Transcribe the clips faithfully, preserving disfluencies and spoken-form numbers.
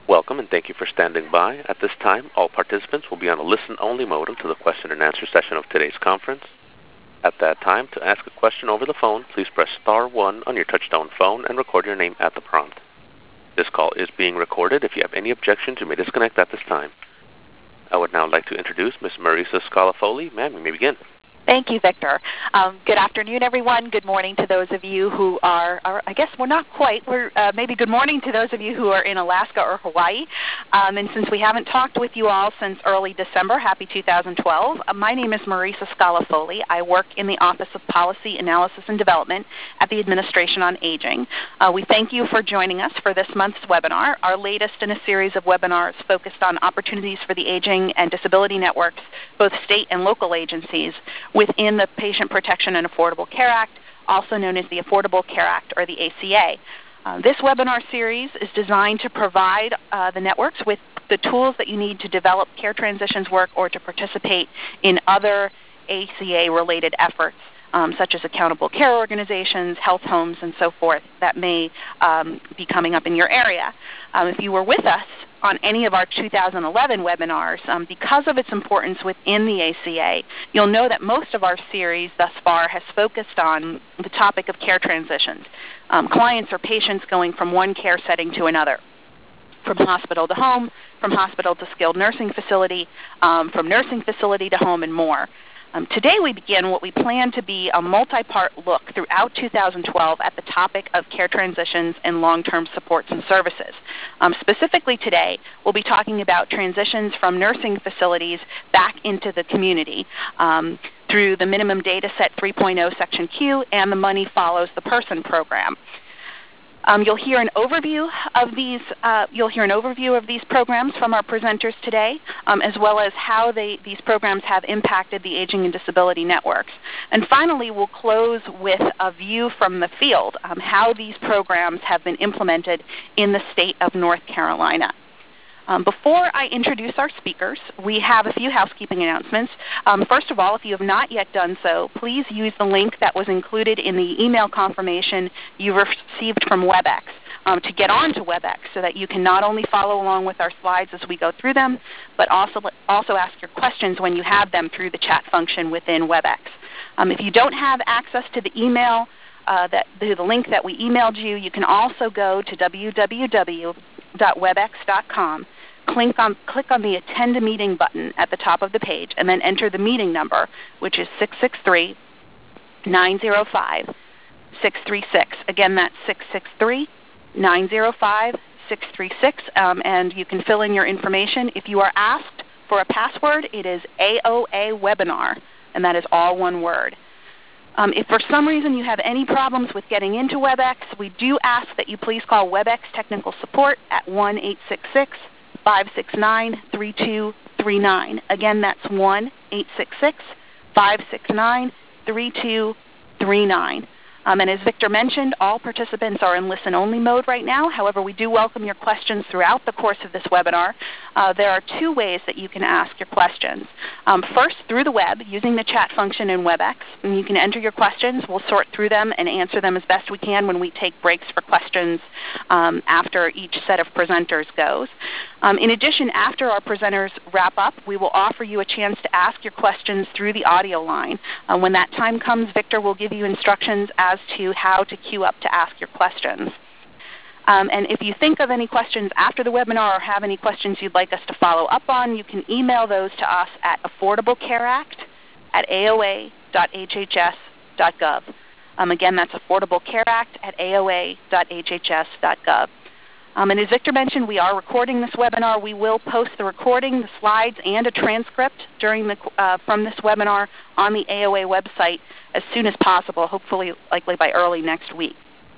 Welcome and thank you for standing by. At this time, all participants will be on a listen-only mode until the question and answer session of today's conference. At that time, to ask a question over the phone, please press star one on your touch-tone phone and record your name at the prompt. This call is being recorded. If you have any objections, you may disconnect at this time. I would now like to introduce Miz Marisa Scalafoli. Ma'am, you may begin. Thank you, Victor. Um, good afternoon, everyone. Good morning to those of you who are, are I guess we're not quite, we're uh, maybe good morning to those of you who are in Alaska or Hawaii. Um, and since we haven't talked with you all since early December, happy two thousand twelve. Uh, my name is Marisa Scalafoli. I work in the Office of Policy Analysis and Development at the Administration on Aging. Uh, we thank you for joining us for this month's webinar, our latest in a series of webinars focused on opportunities for the aging and disability networks, both state and local agencies, within the Patient Protection and Affordable Care Act, also known as the Affordable Care Act or the A C A. Uh, this webinar series is designed to provide uh, the networks with the tools that you need to develop care transitions work or to participate in other A C A-related efforts, um, such as accountable care organizations, health homes, and so forth, that may um, be coming up in your area. Um, if you were with us on any of our two thousand eleven webinars, um, because of its importance within the A C A, you'll know that most of our series thus far has focused on the topic of care transitions, um, clients or patients going from one care setting to another, from hospital to home, from hospital to skilled nursing facility, um, from nursing facility to home, and more. Um, today we begin what we plan to be a multi-part look throughout two thousand twelve at the topic of care transitions and long-term supports and services. Um, specifically today, we'll be talking about transitions from nursing facilities back into the community um, through the Minimum Data Set three point oh Section Q and the Money Follows the Person program. Um, you'll hear an overview of these. Uh, you'll hear an overview of these programs from our presenters today, um, as well as how they, these programs have impacted the aging and disability networks. And finally, we'll close with a view from the field, um, how these programs have been implemented in the state of North Carolina. Um, before I introduce our speakers, we have a few housekeeping announcements. Um, first of all, if you have not yet done so, please use the link that was included in the email confirmation you received from WebEx um, to get onto WebEx so that you can not only follow along with our slides as we go through them, but also, also ask your questions when you have them through the chat function within WebEx. Um, if you don't have access to the email, uh, that, the, the link that we emailed you, you can also go to w w w dot webex dot com. Click on, click on the Attend a Meeting button at the top of the page, and then enter the meeting number, which is six six three, nine zero five, six three six. Again, that's six six three, nine zero five, six three six, um, and you can fill in your information. If you are asked for a password, it is A O A Webinar, and that is all one word. Um, if for some reason you have any problems with getting into WebEx, we do ask that you please call WebEx Technical Support at one eight six six, five six nine, three two three nine. Again, that's one eight six six, five six nine, three two three nine. Um, and as Victor mentioned, all participants are in listen-only mode right now. However, we do welcome your questions throughout the course of this webinar. Uh, there are two ways that you can ask your questions. Um, first, through the web, using the chat function in WebEx. And you can enter your questions. We'll sort through them and answer them as best we can when we take breaks for questions um, after each set of presenters goes. Um, in addition, after our presenters wrap up, we will offer you a chance to ask your questions through the audio line. Uh, when that time comes, Victor will give you instructions as to how to queue up to ask your questions. Um, and if you think of any questions after the webinar or have any questions you'd like us to follow up on, you can email those to us at affordable care act at A O A dot H H S dot gov. Um, again, that's affordable care act at A O A dot H H S dot gov. Um, and as Victor mentioned, we are recording this webinar. We will post the recording, the slides, and a transcript during the, uh, from this webinar on the A O A website as soon as possible, hopefully likely by early next week.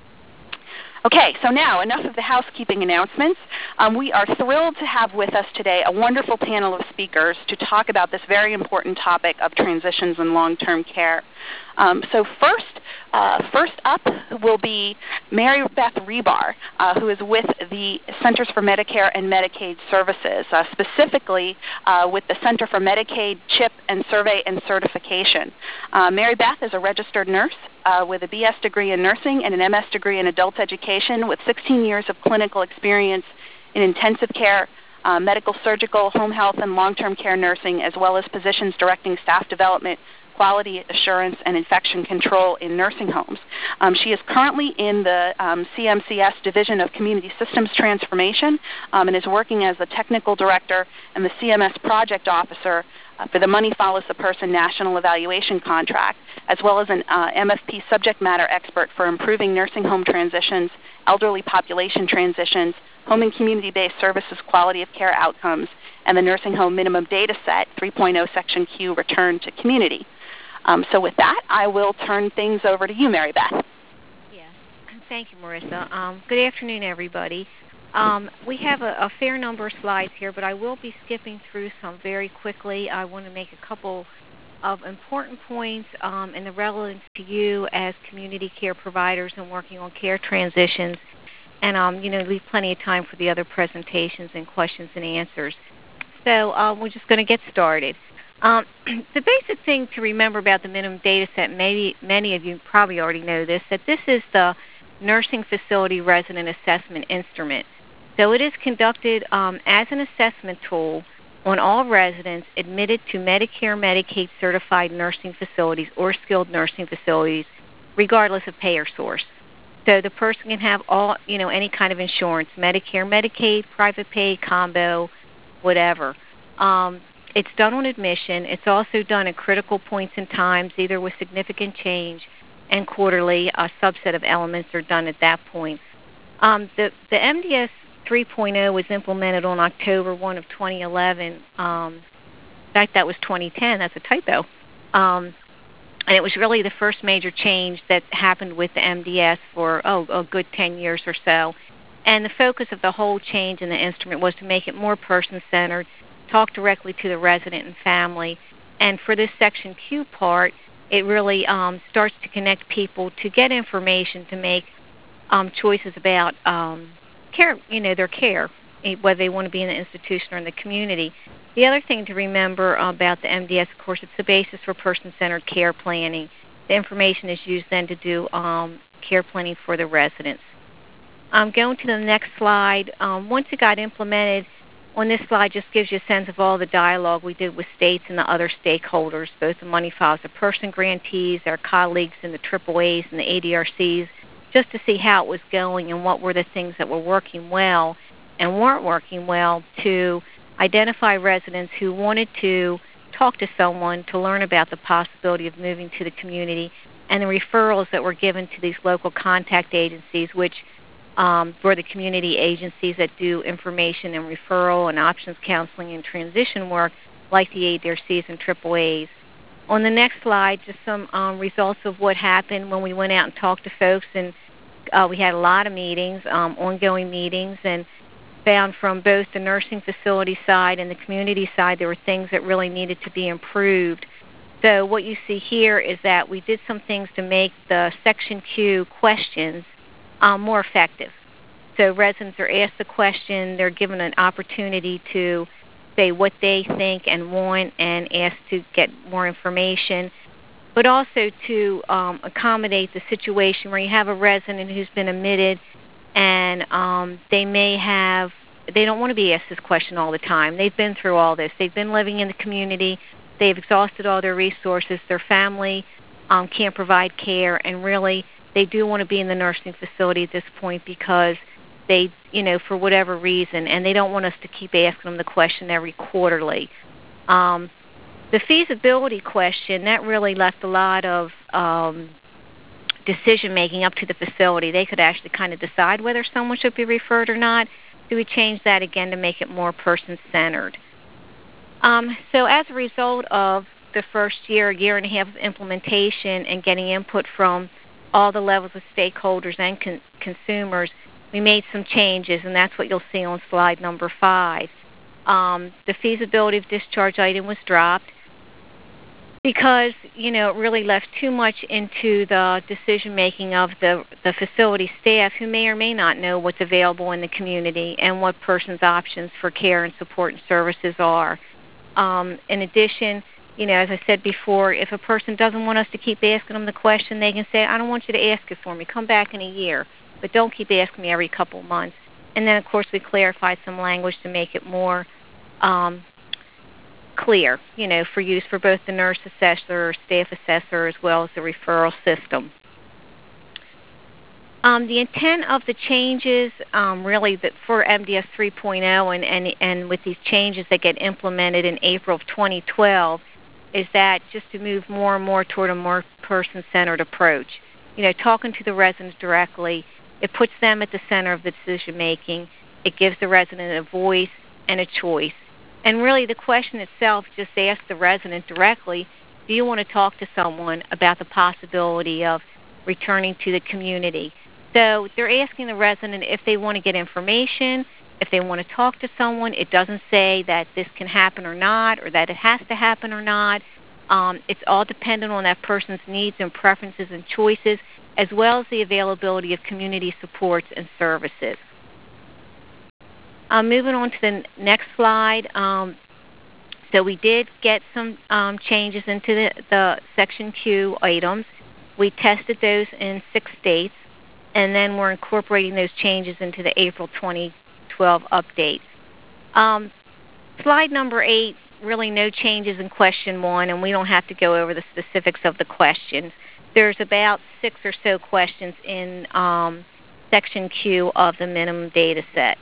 Okay, so now enough of the housekeeping announcements. Um, we are thrilled to have with us today a wonderful panel of speakers to talk about this very important topic of transitions in long-term care. Um, so first, uh, first up will be Mary Beth Rebar, uh, who is with the Centers for Medicare and Medicaid Services, uh, specifically uh, with the Center for Medicaid CHIP and Survey and Certification. Uh, Mary Beth is a registered nurse uh, with a B S degree in nursing and an M S degree in adult education with sixteen years of clinical experience in intensive care, uh, medical, surgical, home health, and long-term care nursing, as well as positions directing staff development, quality assurance, and infection control in nursing homes. Um, she is currently in the um, C M C S Division of Community Systems Transformation um, and is working as the Technical Director and the C M S Project Officer uh, for the Money Follows the Person National Evaluation Contract, as well as an uh, M F P subject matter expert for improving nursing home transitions, elderly population transitions, home and community-based services quality of care outcomes, and the Nursing Home Minimum Data Set three point oh Section Q Return to Community. Um, so with that, I will turn things over to you, Mary Beth. Yes, thank you, Marissa. Um, good afternoon, everybody. Um, we have a, a fair number of slides here, but I will be skipping through some very quickly. I want to make a couple of important points um, and the relevance to you as community care providers and working on care transitions, and um, you know, leave plenty of time for the other presentations and questions and answers. So um, we're just going to get started. Um, the basic thing to remember about the minimum data set, maybe many of you probably already know this, that this is the Nursing Facility Resident Assessment Instrument. So it is conducted um, as an assessment tool on all residents admitted to Medicare, Medicaid certified nursing facilities or skilled nursing facilities, regardless of payer source. So the person can have all, you know, any kind of insurance, Medicare, Medicaid, private pay, combo, whatever. Um, It's done on admission. It's also done at critical points in times, either with significant change and quarterly. A subset of elements are done at that point. Um, the, the M D S three point oh was implemented on October first of twenty eleven. Um, in fact, that was twenty ten. That's a typo. Um, and it was really the first major change that happened with the M D S for, oh, a good ten years or so. And the focus of the whole change in the instrument was to make it more person-centered, talk directly to the resident and family. And for this Section Q part, it really um, starts to connect people to get information to make um, choices about um, care, you know, their care, whether they want to be in the institution or in the community. The other thing to remember about the M D S, of course, it's the basis for person-centered care planning. The information is used then to do um, care planning for the residents. Um, going to the next slide, um, once it got implemented, on this slide just gives you a sense of all the dialogue we did with states and the other stakeholders, both the Money Follows the Person grantees, our colleagues in the triple A's and the A D R Cs, just to see how it was going and what were the things that were working well and weren't working well, to identify residents who wanted to talk to someone to learn about the possibility of moving to the community, and the referrals that were given to these local contact agencies, which Um, for the community agencies that do information and referral and options counseling and transition work, like the A D R Cs and triple A's. On the next slide, just some um, results of what happened when we went out and talked to folks, and uh, we had a lot of meetings, um, ongoing meetings, and found from both the nursing facility side and the community side there were things that really needed to be improved. So what you see here is that we did some things to make the Section Q questions Um, more effective. So residents are asked the question, they're given an opportunity to say what they think and want, and asked to get more information, but also to um, accommodate the situation where you have a resident who's been admitted and um, they may have, they don't want to be asked this question all the time. They've been through all this. They've been living in the community. They've exhausted all their resources. Their family um, can't provide care, and really they do want to be in the nursing facility at this point because they, you know, for whatever reason, and they don't want us to keep asking them the question every quarterly. Um, the feasibility question, that really left a lot of um, decision-making up to the facility. They could actually kind of decide whether someone should be referred or not. So we changed that again to make it more person-centered. Um, so as a result of the first year, year and a half of implementation and getting input from all the levels of stakeholders and con- consumers, we made some changes, and that's what you'll see on slide number five. Um, the feasibility of discharge item was dropped because, you know, it really left too much into the decision-making of the, the facility staff, who may or may not know what's available in the community and what person's options for care and support and services are. Um, in addition, you know, as I said before, if a person doesn't want us to keep asking them the question, they can say, I don't want you to ask it for me. Come back in a year, but don't keep asking me every couple of months. And then, of course, we clarified some language to make it more um, clear, you know, for use for both the nurse assessor or staff assessor as well as the referral system. Um, the intent of the changes, um, really, that for M D S three point oh and, and, and with these changes that get implemented in April of twenty twelve, is that just to move more and more toward a more person-centered approach. You know, talking to the residents directly, it puts them at the center of the decision-making. It gives the resident a voice and a choice. And really, the question itself just asks the resident directly, do you want to talk to someone about the possibility of returning to the community? So they're asking the resident if they want to get information, if they want to talk to someone. It doesn't say that this can happen or not, or that it has to happen or not. Um, it's all dependent on that person's needs and preferences and choices, as well as the availability of community supports and services. Um, moving on to the next slide. Um, so we did get some um, changes into the, the Section Q items. We tested those in six states, and then we're incorporating those changes into the April twenty twelve update. Um, slide number eight, really no changes in question one, and we don't have to go over the specifics of the questions. There's about six or so questions in um, Section Q of the minimum data set.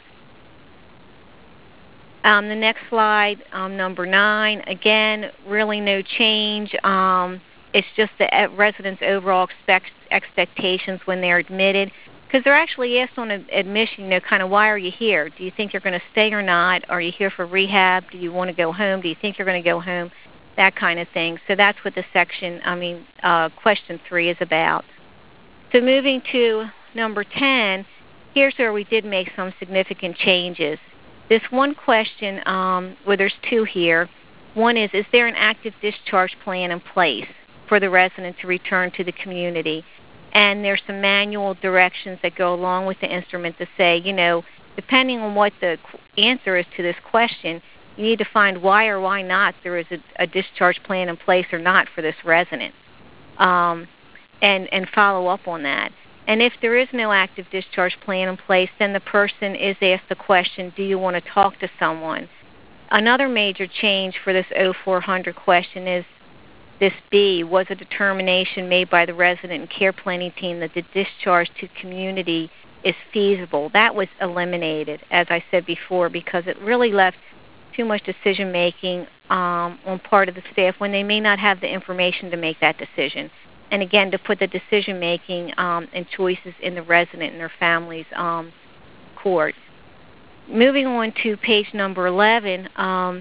Um, the next slide, um, number nine, again, really no change. Um, it's just the residents' overall expect, expectations when they're admitted, because they're actually asked on admission, you know, kind of, why are you here? Do you think you're going to stay or not? Are you here for rehab? Do you want to go home? Do you think you're going to go home? That kind of thing. So that's what the section, I mean, uh, question three is about. So moving to number ten, here's where we did make some significant changes. This one question, um, well, there's two here. One is, is there an active discharge plan in place for the resident to return to the community? And there's some manual directions that go along with the instrument to say, you know, depending on what the answer is to this question, you need to find why or why not there is a, a discharge plan in place or not for this resident, um, and, and follow up on that. And if there is no active discharge plan in place, then the person is asked the question, do you want to talk to someone? Another major change for this oh four hundred question is this B, was a determination made by the resident and care planning team that the discharge to community is feasible. That was eliminated, as I said before, because it really left too much decision-making um, on part of the staff when they may not have the information to make that decision. And again, to put the decision-making um, and choices in the resident and their family's um, court. Moving on to page number eleven, um,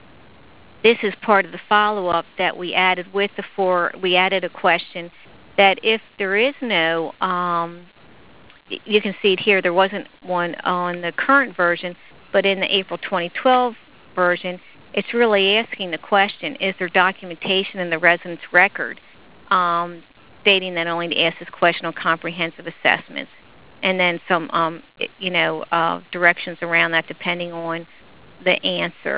this is part of the follow-up that we added with the four. We added a question that if there is no, um, you can see it here, there wasn't one on the current version, but in the April twenty twelve version, it's really asking the question, is there documentation in the resident's record um, stating that only to ask this question on comprehensive assessments, and then some, um, you know, uh, directions around that depending on the answer.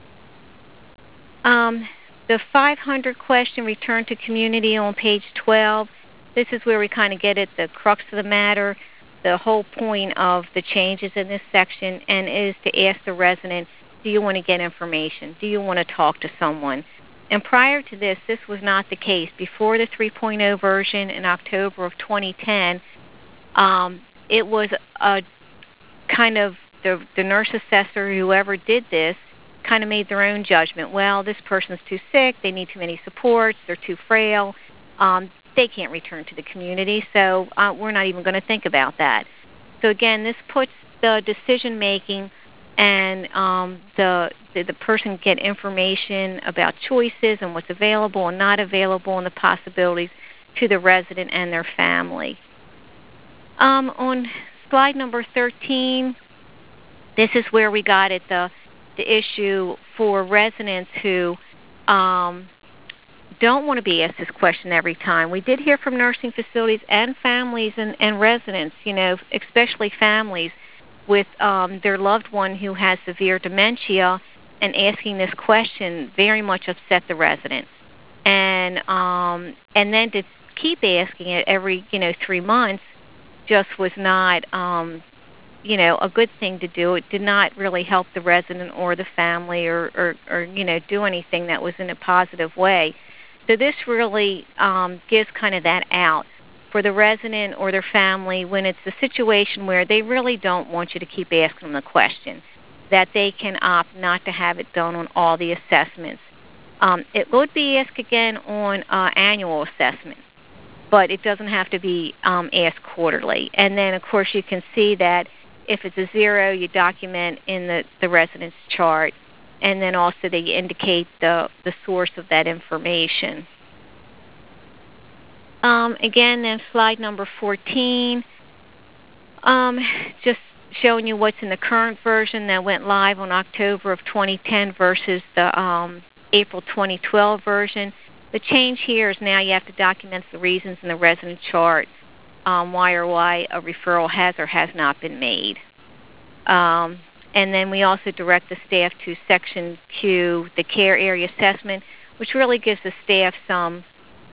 Um, the five hundred question, return to community, on page twelve, this is where we kind of get at the crux of the matter, the whole point of the changes in this section, and is to ask the resident, do you want to get information? Do you want to talk to someone? And prior to this, this was not the case. Before the three point oh version in October of twenty ten, um, it was a kind of the, the nurse assessor, whoever did this, kind of made their own judgment. Well, this person's too sick, they need too many supports, they're too frail, um, they can't return to the community, so uh, we're not even going to think about that. So again, this puts the decision-making and um, the, the the person get information about choices and what's available and not available and the possibilities to the resident and their family. Um, on slide number thirteen, this is where we got at the the issue for residents who um, don't want to be asked this question every time. We did hear from nursing facilities and families and, and residents, you know, especially families with um, their loved one who has severe dementia, and asking this question very much upset the resident. And um, and then to keep asking it every, you know, three months just was not um, you know, a good thing to do. It did not really help the resident or the family or, or, or you know, do anything that was in a positive way. So this really um, gives kind of that out for the resident or their family when it's a situation where they really don't want you to keep asking them the question, that they can opt not to have it done on all the assessments. Um, it would be asked again on uh, annual assessment, but it doesn't have to be um, asked quarterly. And then, of course, you can see that if it's a zero, you document in the, the residence chart, and then also they indicate the, the source of that information. Um, again, then slide number fourteen, um, just showing you what's in the current version that went live on October of twenty ten versus the um, April twenty twelve version. The change here is now you have to document the reasons in the resident chart um, why or why a referral has or has not been made. Um, and then we also direct the staff to Section Q, the care area assessment, which really gives the staff some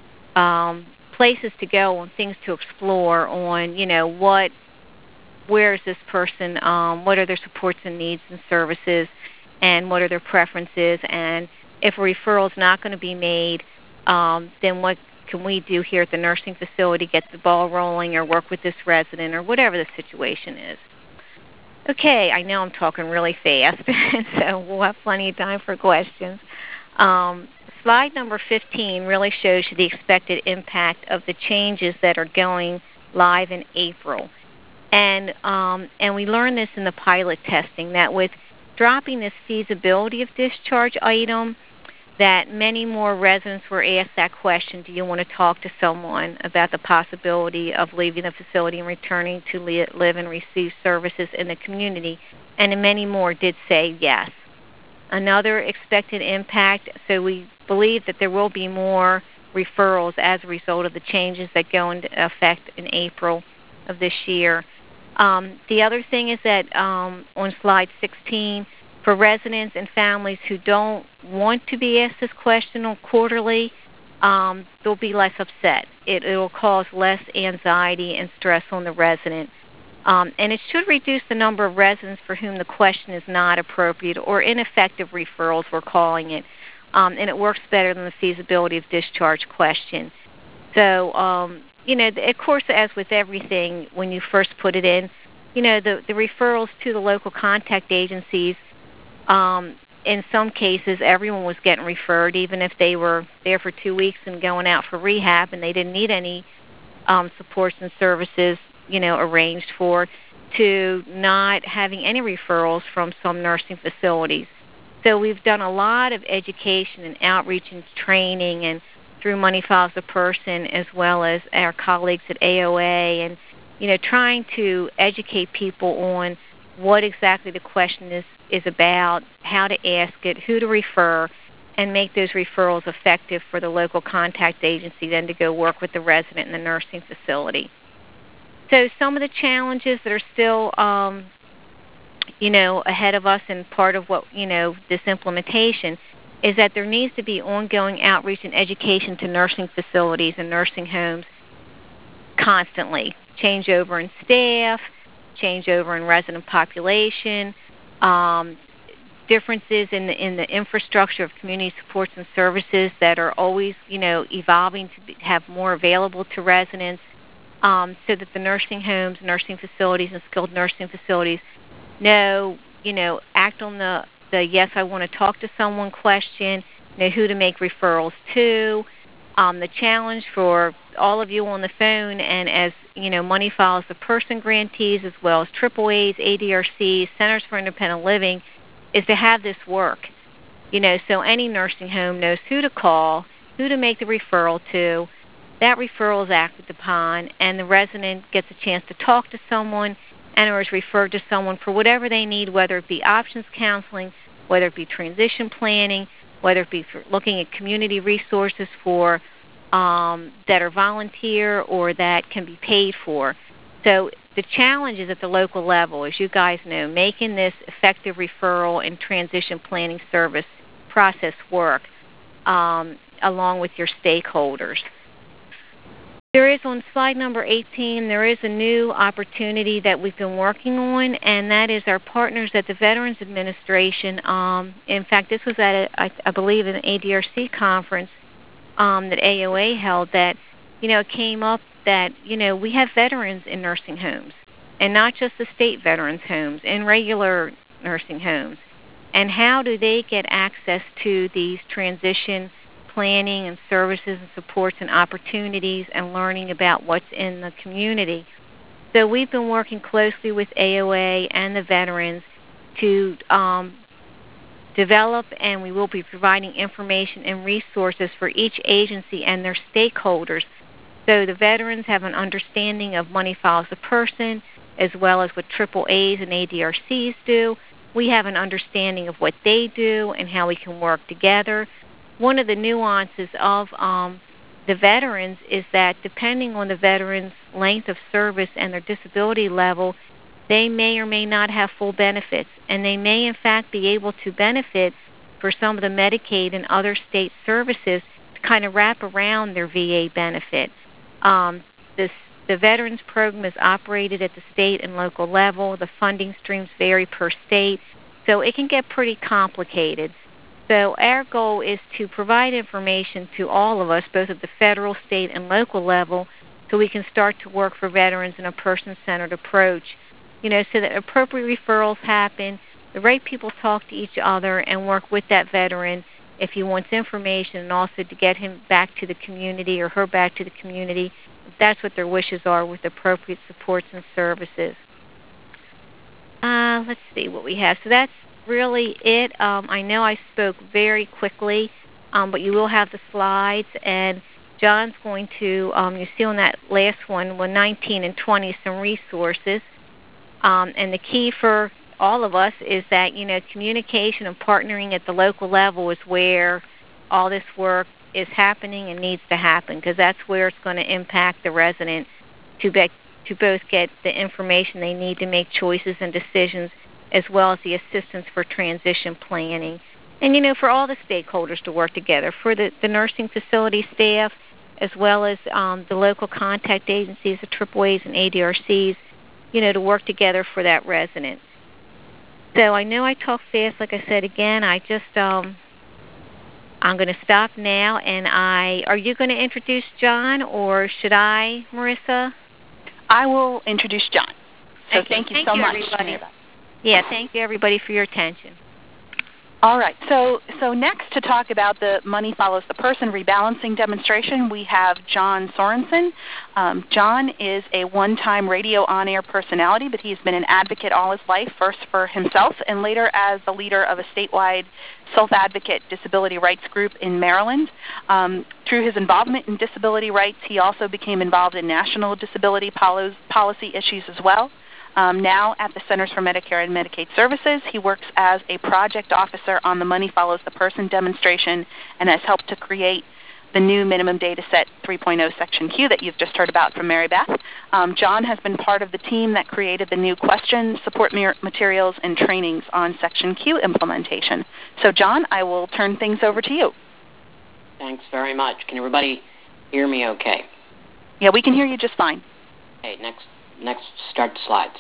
um, places to go and things to explore on, you know, what, where is this person, um, what are their supports and needs and services, and what are their preferences, and if a referral is not going to be made, um, then what can we do here at the nursing facility, get the ball rolling or work with this resident or whatever the situation is. Okay, I know I'm talking really fast, so we'll have plenty of time for questions. Um, slide number fifteen really shows you the expected impact of the changes that are going live in April. And um, and we learned this in the pilot testing, that with dropping this feasibility of discharge item, that many more residents were asked that question, do you want to talk to someone about the possibility of leaving the facility and returning to li- live and receive services in the community? And many more did say yes. Another expected impact, so we believe that there will be more referrals as a result of the changes that go into effect in April of this year. Um, the other thing is that um, on slide sixteen, for residents and families who don't want to be asked this question on quarterly, um, they'll be less upset. It will cause less anxiety and stress on the resident. Um, and it should reduce the number of residents for whom the question is not appropriate or ineffective referrals, we're calling it. Um, and it works better than the feasibility of discharge question. So, um, you know, of course, as with everything, when you first put it in, you know, the, the referrals to the local contact agencies, um, in some cases, everyone was getting referred, even if they were there for two weeks and going out for rehab and they didn't need any um, supports and services, you know, arranged for, to not having any referrals from some nursing facilities. So we've done a lot of education and outreach and training, and through Money Files a Person, as well as our colleagues at A O A, and, you know, trying to educate people on what exactly the question is, is about, how to ask it, who to refer, and make those referrals effective for the local contact agency then to go work with the resident in the nursing facility. So some of the challenges that are still, um, you know, ahead of us and part of what, you know, this implementation is that there needs to be ongoing outreach and education to nursing facilities and nursing homes constantly. Changeover in staff, changeover in resident population, um, differences in the, in the infrastructure of community supports and services that are always, you know, evolving to be, have more available to residents, um, so that the nursing homes, nursing facilities, and skilled nursing facilities know, you know, act on the, the yes, I want to talk to someone question, know who to make referrals to. Um, the challenge for all of you on the phone, and as, you know, Money Files a Person grantees, as well as triple A's, A D R Cs, Centers for Independent Living, is to have this work. You know, so any nursing home knows who to call, who to make the referral to. That referral is acted upon, and the resident gets a chance to talk to someone and or is referred to someone for whatever they need, whether it be options counseling, whether it be transition planning, whether it be for looking at community resources for um, that are volunteer or that can be paid for. So the challenge is at the local level, as you guys know, making this effective referral and transition planning service process work um, along with your stakeholders. There is, on slide number eighteen, there is a new opportunity that we've been working on, and that is our partners at the Veterans Administration. Um, in fact, this was at, a, I, I believe, an A D R C conference um, that A O A held that, you know, it came up that, you know, we have veterans in nursing homes, and not just the state veterans homes, in regular nursing homes. And how do they get access to these transition planning and services and supports and opportunities and learning about what's in the community? So we've been working closely with A O A and the veterans to um, develop, and we will be providing information and resources for each agency and their stakeholders. So the veterans have an understanding of Money Follows the Person, as well as what triple A's and A D R Cs do. We have an understanding of what they do and how we can work together. One of the nuances of um, the veterans is that depending on the veteran's length of service and their disability level, they may or may not have full benefits, and they may in fact be able to benefit for some of the Medicaid and other state services to kind of wrap around their V A benefit. Um, this, the Veterans Program is operated at the state and local level. The funding streams vary per state, so it can get pretty complicated. So our goal is to provide information to all of us, both at the federal, state, and local level, so we can start to work for veterans in a person-centered approach, you know, so that appropriate referrals happen, the right people talk to each other and work with that veteran if he wants information, and also to get him back to the community or her back to the community, if that's what their wishes are, with appropriate supports and services. Uh, let's see what we have. So that's really it. Um, I know I spoke very quickly, um, but you will have the slides, and John's going to, um, you see on that last one, one nineteen and twenty, some resources. Um, and the key for all of us is that, you know, communication and partnering at the local level is where all this work is happening and needs to happen, because that's where it's going to impact the resident to, be, to both get the information they need to make choices and decisions, as well as the assistance for transition planning. And, you know, for all the stakeholders to work together, for the, the nursing facility staff, as well as um, the local contact agencies, the triple A's and A D R Cs, you know, to work together for that resident. So I know I talk fast, like I said again. I just, um, I'm going to stop now, and I, are you going to introduce John, or should I, Marissa? I will introduce John. So okay. thank you thank so you, much. Everybody. Yeah, thank you, everybody, for your attention. All right. So so next, to talk about the Money Follows the Person rebalancing demonstration, we have John Sorensen. Um, John is a one-time radio on-air personality, but he's been an advocate all his life, first for himself and later as the leader of a statewide self-advocate disability rights group in Maryland. Um, through his involvement in disability rights, he also became involved in national disability poli- policy issues as well. Um, now at the Centers for Medicare and Medicaid Services, he works as a project officer on the Money Follows the Person demonstration and has helped to create the new minimum data set three point oh Section Q that you've just heard about from Mary Beth. Um, John has been part of the team that created the new questions, support materials, and trainings on Section Q implementation. So, John, I will turn things over to you. Thanks very much. Can everybody hear me okay? Yeah, we can hear you just fine. Okay, next. Next, start the slides.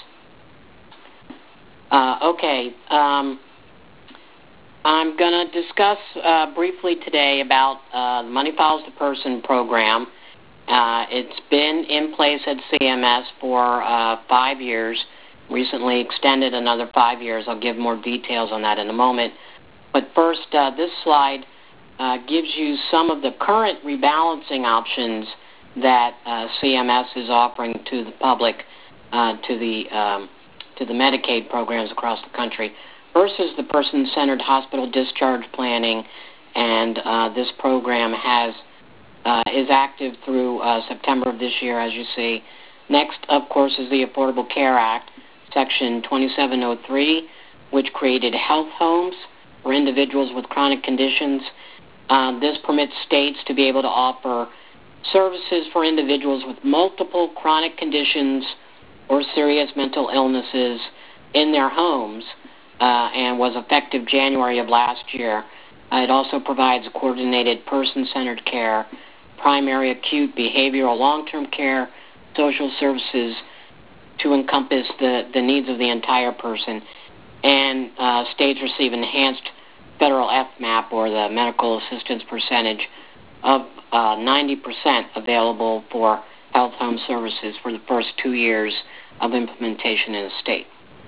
Uh, okay, um, I'm going to discuss uh, briefly today about uh, the Money Follows the Person program. Uh, it's been in place at C M S for uh, five years, recently extended another five years. I'll give more details on that in a moment. But first, uh, this slide uh, gives you some of the current rebalancing options that uh, C M S is offering to the public, uh, to the um, to the Medicaid programs across the country. First is the person-centered hospital discharge planning, and uh, this program has uh, is active through uh, September of this year, as you see. Next, of course, is the Affordable Care Act, Section twenty-seven oh three, which created health homes for individuals with chronic conditions. Uh, this permits states to be able to offer services for individuals with multiple chronic conditions or serious mental illnesses in their homes, uh, and was effective January of last year. Uh, it also provides coordinated person-centered care primary, acute, behavioral, long-term care, social services to encompass the, the needs of the entire person. And uh, states receive enhanced federal F MAP, or the medical assistance percentage, of uh, ninety percent available for health home services for the first two years of implementation in a state.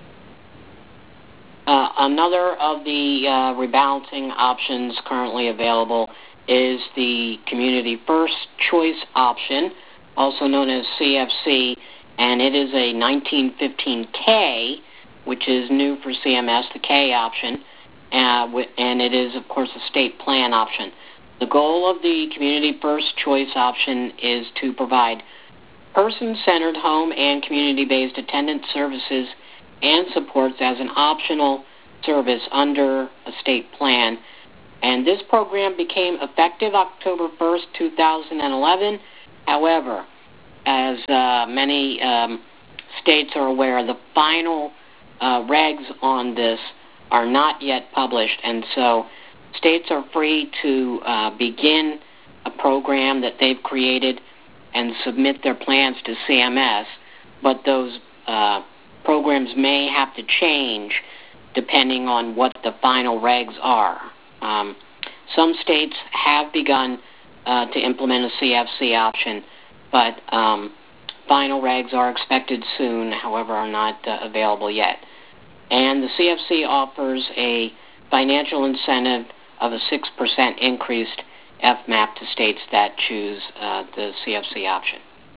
Uh, another of the uh, rebalancing options currently available is the Community First Choice option, also known as C F C, and it is a nineteen fifteen K, which is new for C M S, the K option, uh, and it is, of course, a state plan option. The goal of the Community First Choice option is to provide person-centered home and community-based attendance services and supports as an optional service under a state plan. And this program became effective October first, two thousand eleven. However, as uh, many um, states are aware, the final uh, regs on this are not yet published, and so states are free to uh, begin a program that they've created and submit their plans to C M S, but those uh, programs may have to change depending on what the final regs are. Um, some states have begun uh, to implement a C F C option, but um, final regs are expected soon, however, are not uh, available yet. And the C F C offers a financial incentive of a six percent increased F MAP to states that choose uh, the C F C option.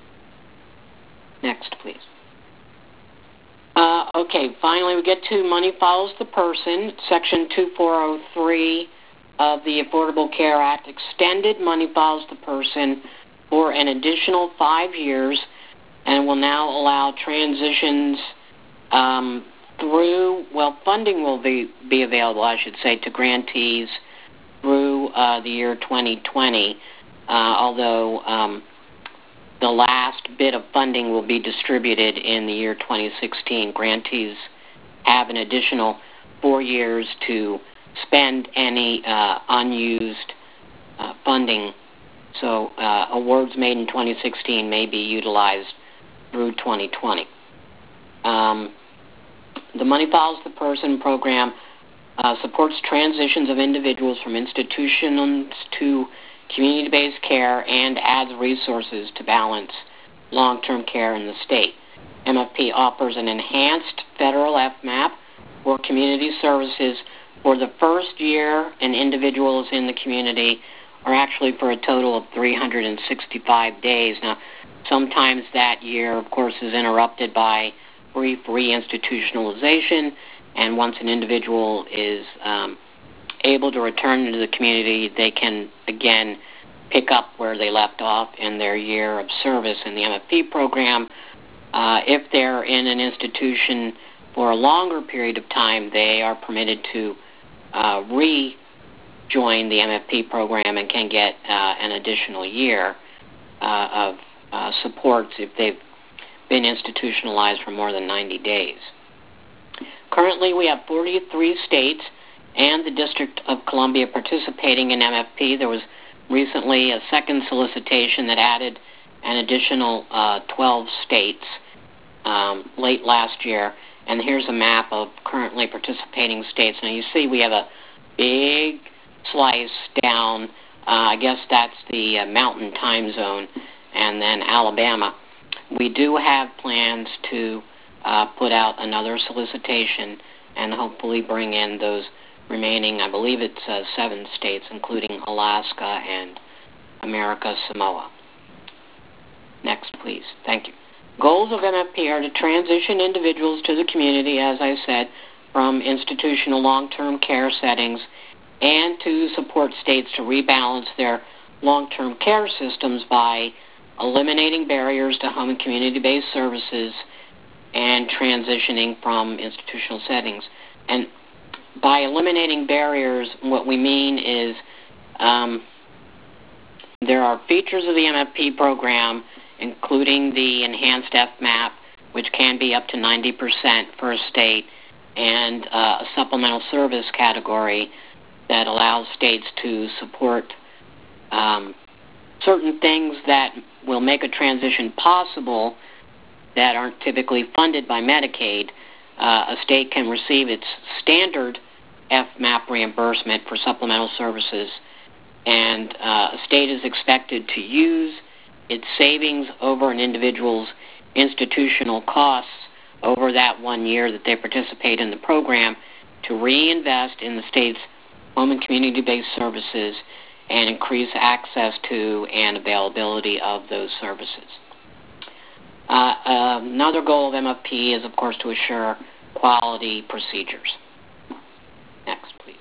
Next, please. Uh, okay, finally we get to Money Follows the Person. Section two four oh three of the Affordable Care Act extended Money Follows the Person for an additional five years and will now allow transitions um, through, well, funding will be, be available, I should say, to grantees through uh, the year twenty twenty, uh, although um, the last bit of funding will be distributed in the year twenty sixteen. Grantees have an additional four years to spend any uh, unused uh, funding, so uh, awards made in twenty sixteen may be utilized through twenty twenty. Um, the Money Follows the Person program Uh, supports transitions of individuals from institutions to community-based care and adds resources to balance long-term care in the state. M F P offers an enhanced federal F MAP for community services for the first year an individual is in the community, or actually for a total of three hundred sixty-five days. Now, sometimes that year, of course, is interrupted by brief reinstitutionalization, and once an individual is um, able to return to the community, they can again pick up where they left off in their year of service in the M F P program. Uh, if they're in an institution for a longer period of time, they are permitted to uh, rejoin the M F P program and can get uh, an additional year uh, of uh, supports if they've been institutionalized for more than ninety days. Currently, we have forty-three states and the District of Columbia participating in M F P. There was recently a second solicitation that added an additional uh, twelve states um, late last year. And here's a map of currently participating states. Now, you see we have a big slice down. Uh, I guess that's the uh, Mountain Time Zone, and then Alabama. We do have plans to Uh, put out another solicitation and hopefully bring in those remaining, I believe it's uh, seven states, including Alaska and America Samoa. Next, please. Thank you. Goals of M F P are to transition individuals to the community, as I said, from institutional long-term care settings, and to support states to rebalance their long-term care systems by eliminating barriers to home and community-based services and transitioning from institutional settings. And by eliminating barriers, what we mean is um, there are features of the M F P program, including the enhanced F MAP, which can be up to ninety percent for a state, and uh, a supplemental service category that allows states to support um, certain things that will make a transition possible that aren't typically funded by Medicaid, uh, a state can receive its standard F MAP reimbursement for supplemental services, and uh, a state is expected to use its savings over an individual's institutional costs over that one year that they participate in the program to reinvest in the state's home and community-based services and increase access to and availability of those services. Uh, uh, another goal of M F P is, of course, to assure quality procedures. Next, please.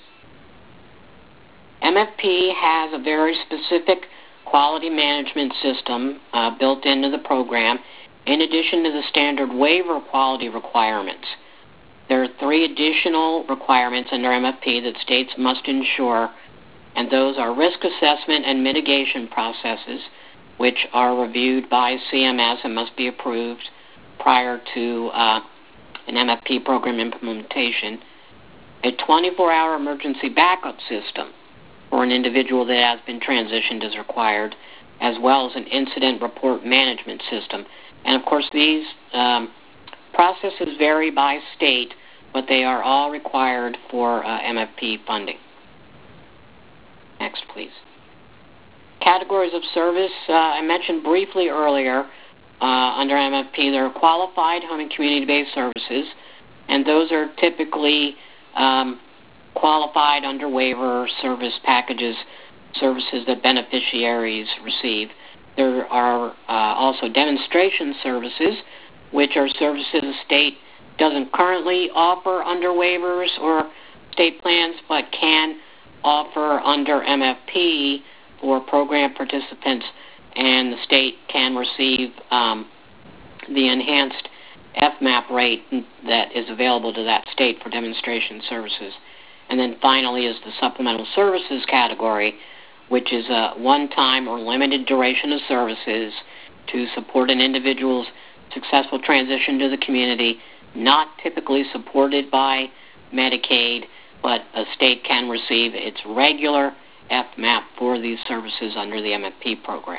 M F P has a very specific quality management system uh, built into the program, in addition to the standard waiver quality requirements. There are three additional requirements under M F P that states must ensure, and those are risk assessment and mitigation processes, which are reviewed by C M S and must be approved prior to uh, an M F P program implementation, a twenty-four hour emergency backup system for an individual that has been transitioned as required, as well as an incident report management system. And of course, these um, processes vary by state, but they are all required for uh, M F P funding. Next, please. Categories of service, uh, I mentioned briefly earlier, uh, under M F P, there are qualified home and community-based services, and those are typically um, qualified under waiver service packages, services that beneficiaries receive. There are uh, also demonstration services, which are services the state doesn't currently offer under waivers or state plans, but can offer under M F P for program participants, and the state can receive um, the enhanced F MAP rate that is available to that state for demonstration services. And then finally is the supplemental services category, which is a one-time or limited duration of services to support an individual's successful transition to the community, not typically supported by Medicaid, but a state can receive its regular F MAP for these services under the M F P program.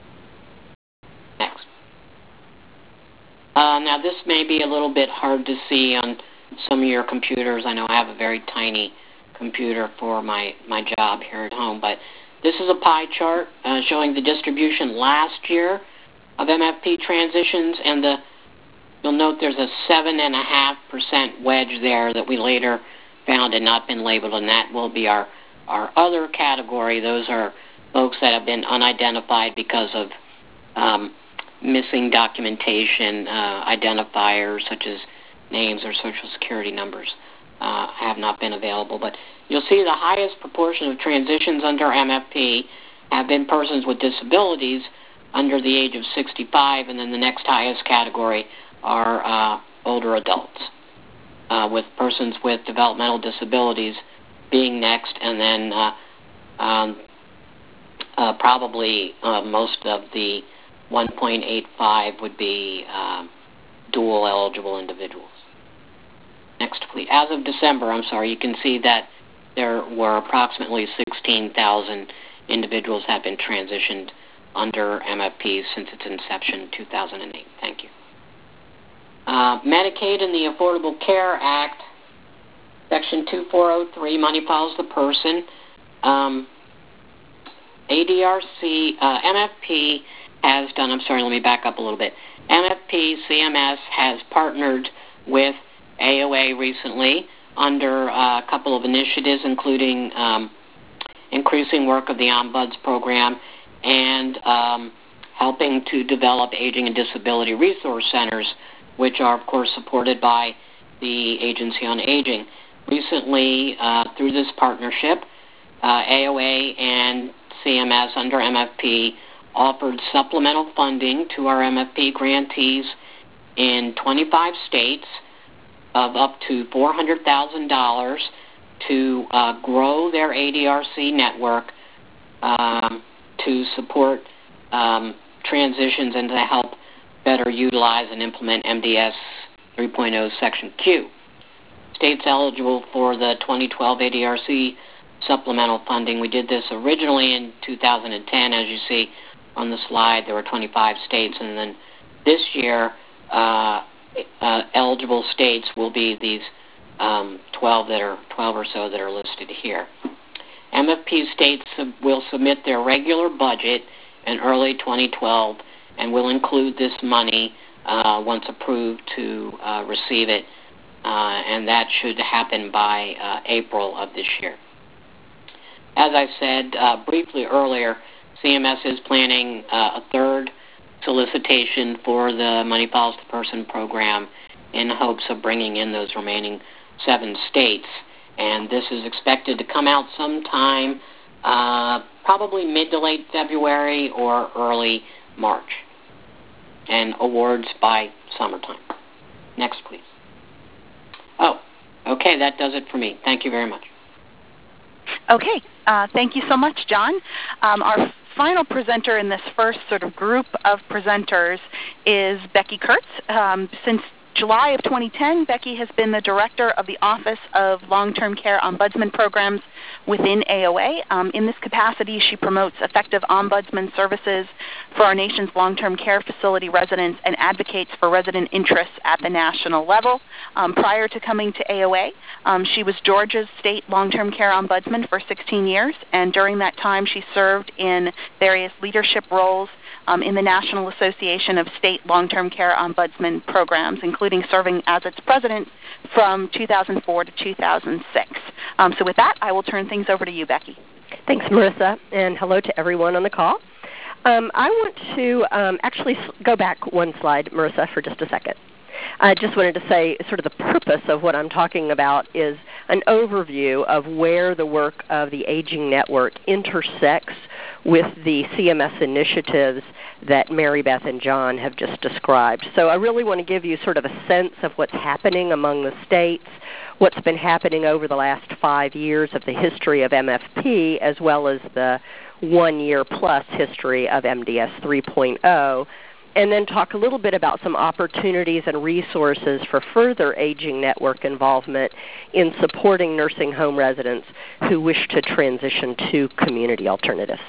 Next. Uh, now, this may be a little bit hard to see on some of your computers. I know I have a very tiny computer for my, my job here at home, but this is a pie chart uh, showing the distribution last year of M F P transitions, and the you'll note there's a seven point five percent wedge there that we later found had not been labeled, and that will be our, our other category. Those are folks that have been unidentified because of um, missing documentation, uh, identifiers such as names or social security numbers uh, have not been available. But you'll see the highest proportion of transitions under M F P have been persons with disabilities under the age of sixty-five, and then the next highest category are uh, older adults, uh, with persons with developmental disabilities being next, and then uh, um, uh, probably uh, most of the one point eight five would be uh, dual eligible individuals. Next, please. As of December, I'm sorry, you can see that there were approximately sixteen thousand individuals have been transitioned under M F P since its inception in two thousand eight. Thank you. Uh, Medicaid and the Affordable Care Act, Section two four oh three, money follows the person. Um, A D R C, uh, M F P has done, I'm sorry, let me back up a little bit. M F P, C M S has partnered with A O A recently under uh, a couple of initiatives, including um, increasing work of the Ombuds program and um, helping to develop aging and disability resource centers, which are, of course, supported by the Agency on Aging. Recently, uh, through this partnership, uh, A O A and C M S under M F P offered supplemental funding to our M F P grantees in twenty-five states of up to four hundred thousand dollars to uh, grow their A D R C network, um, to support um, transitions and to help better utilize and implement M D S three point oh Section Q. States eligible for the twenty twelve A D R C supplemental funding, we did this originally in two thousand ten, as you see, on the slide, there were twenty-five states, and then this year, uh, uh, eligible states will be these um, twelve that are twelve or so that are listed here. M F P states sub- will submit their regular budget in early twenty twelve and will include this money uh, once approved to uh, receive it, uh, and that should happen by uh, April of this year. As I said uh, briefly earlier, C M S is planning uh, a third solicitation for the Money Follows the Person program in hopes of bringing in those remaining seven states. And this is expected to come out sometime, uh, probably mid to late February or early March. And awards by summertime. Next, please. Oh, okay, that does it for me. Thank you very much. Okay, uh, thank you so much, John. Um, our final presenter in this first sort of group of presenters is Becky Kurtz. Um, since July of twenty ten, Becky has been the director of the Office of Long-Term Care Ombudsman Programs within A O A. Um, in this capacity, she promotes effective ombudsman services for our nation's long-term care facility residents and advocates for resident interests at the national level. Um, prior to coming to A O A, um, she was Georgia's state long-term care ombudsman for sixteen years, and during that time she served in various leadership roles Um, in the National Association of State Long-Term Care Ombudsman Programs, including serving as its president from two thousand four to two thousand six. Um, so with that, I will turn things over to you, Becky. Thanks, Marissa, and hello to everyone on the call. Um, I want to um, actually go back one slide, Marissa, for just a second. I just wanted to say sort of the purpose of what I'm talking about is an overview of where the work of the Aging Network intersects with the C M S initiatives that Mary Beth and John have just described. So I really want to give you sort of a sense of what's happening among the states, what's been happening over the last five years of the history of M F P, as well as the one-year plus history of M D S three point oh, and then talk a little bit about some opportunities and resources for further Aging Network involvement in supporting nursing home residents who wish to transition to community alternatives.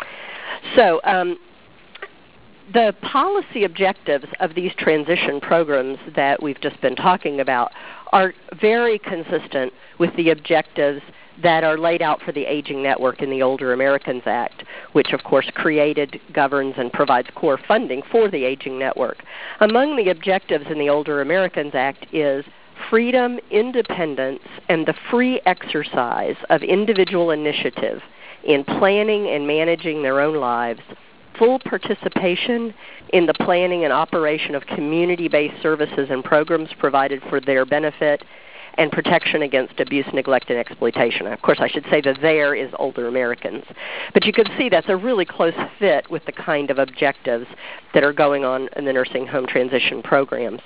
So um, the policy objectives of these transition programs that we've just been talking about are very consistent with the objectives that are laid out for the Aging Network in the Older Americans Act, which of course created, governs, and provides core funding for the Aging Network. Among the objectives in the Older Americans Act is freedom, independence, and the free exercise of individual initiative in planning and managing their own lives, full participation in the planning and operation of community-based services and programs provided for their benefit, and protection against abuse, neglect, and exploitation. Of course, I should say that there is Older Americans. But you can see that's a really close fit with the kind of objectives that are going on in the nursing home transition programs.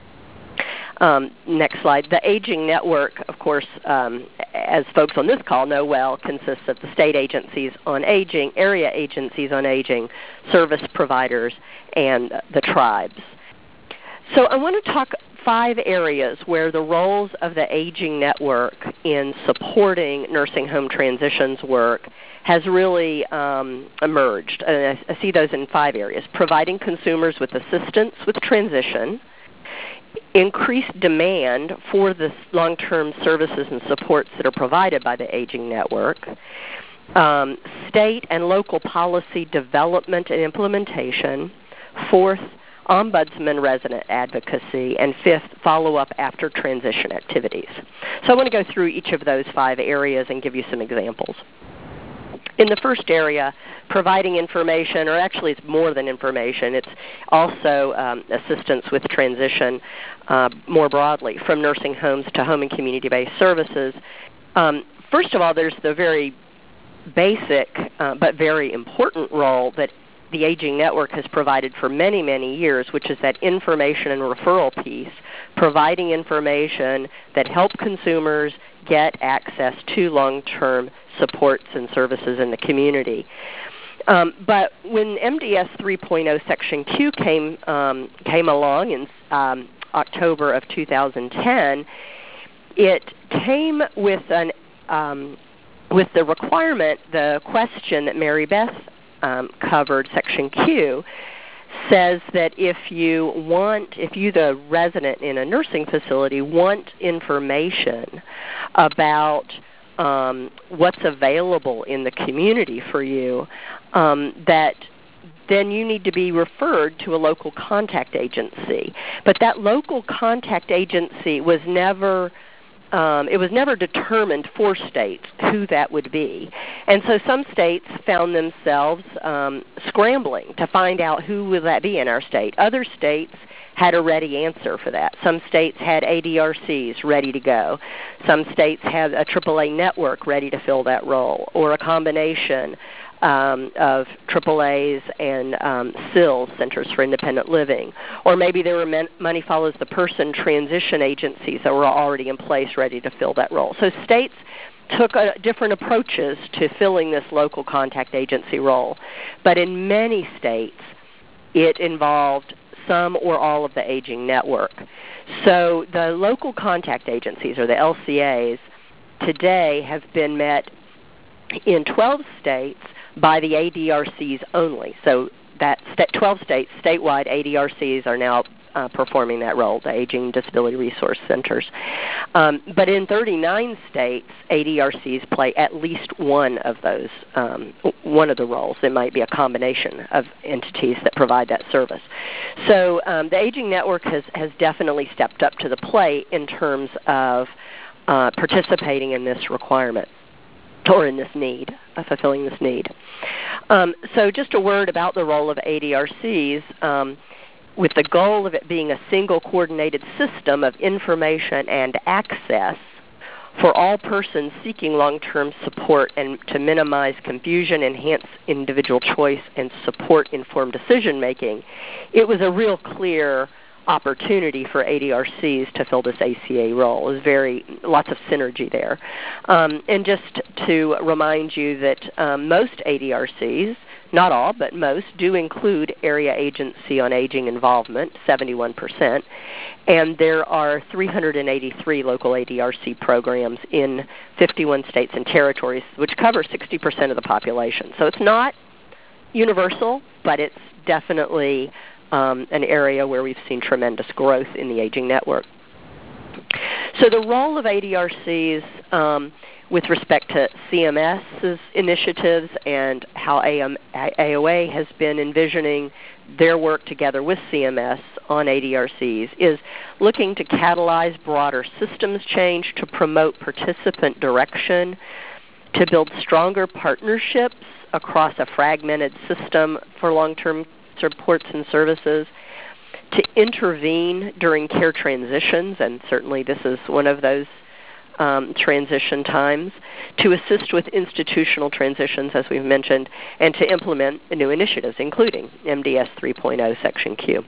Um, next slide. The Aging Network, of course, um, as folks on this call know well, consists of the state agencies on aging, area agencies on aging, service providers, and the tribes. So I want to talk five areas where the roles of the Aging Network in supporting nursing home transitions work has really um, emerged. And I, I see those in five areas: providing consumers with assistance with transition, increased demand for the long-term services and supports that are provided by the Aging Network, um, state and local policy development and implementation, fourth, ombudsman resident advocacy, and fifth, follow-up after transition activities. So I want to go through each of those five areas and give you some examples. In the first area, providing information, or actually it's more than information, it's also um, assistance with transition uh, more broadly, from nursing homes to home and community-based services. Um, first of all, there's the very basic uh, but very important role that the Aging Network has provided for many, many years, which is that information and referral piece, providing information that help consumers get access to long-term supports and services in the community. Um, but when M D S three point oh Section Q came um, came along in um, October of two thousand ten, it came with an um, with the requirement, the question that Mary Beth um, covered, Section Q, says that if you want, if you, the resident in a nursing facility, want information about um, what's available in the community for you, um, that then you need to be referred to a local contact agency. But that local contact agency was never Um, it was never determined for states who that would be. And so some states found themselves um, scrambling to find out who would that be in our state. Other states had a ready answer for that. Some states had A D R Cs ready to go. Some states had a triple A network ready to fill that role, or a combination Um, of triple A's and um, S I Ls, Centers for Independent Living. Or maybe there were men- Money Follows the Person transition agencies that were already in place ready to fill that role. So states took uh, different approaches to filling this local contact agency role. But in many states, it involved some or all of the aging network. So the local contact agencies, or the L C As, today have been met in twelve states by the A D R Cs only. So that twelve states, statewide A D R Cs are now uh, performing that role, the Aging Disability Resource Centers. Um, but in thirty-nine states, A D R Cs play at least one of those, um, one of the roles. It might be a combination of entities that provide that service. So um, the Aging Network has, has definitely stepped up to the plate in terms of uh, participating in this requirement, or in this need, uh, fulfilling this need. Um, so just a word about the role of A D R Cs, um, with the goal of it being a single coordinated system of information and access for all persons seeking long-term support, and to minimize confusion, enhance individual choice, and support informed decision-making. It was a real clear opportunity for A D R Cs to fill this A C A role. It was very, lots of synergy there. Um, and just to remind you that um, most A D R Cs, not all, but most, do include Area Agency on Aging involvement, seventy-one percent, and there are three hundred eighty-three local A D R C programs in fifty-one states and territories, which cover sixty percent of the population. So it's not universal, but it's definitely Um, an area where we've seen tremendous growth in the Aging Network. So the role of A D R Cs um, with respect to C M S's initiatives and how A O A has been envisioning their work together with C M S on A D R Cs is looking to catalyze broader systems change, to promote participant direction, to build stronger partnerships across a fragmented system for long-term supports and services, to intervene during care transitions, and certainly this is one of those um, transition times, to assist with institutional transitions, as we've mentioned, and to implement new initiatives, including M D S three point oh Section Q.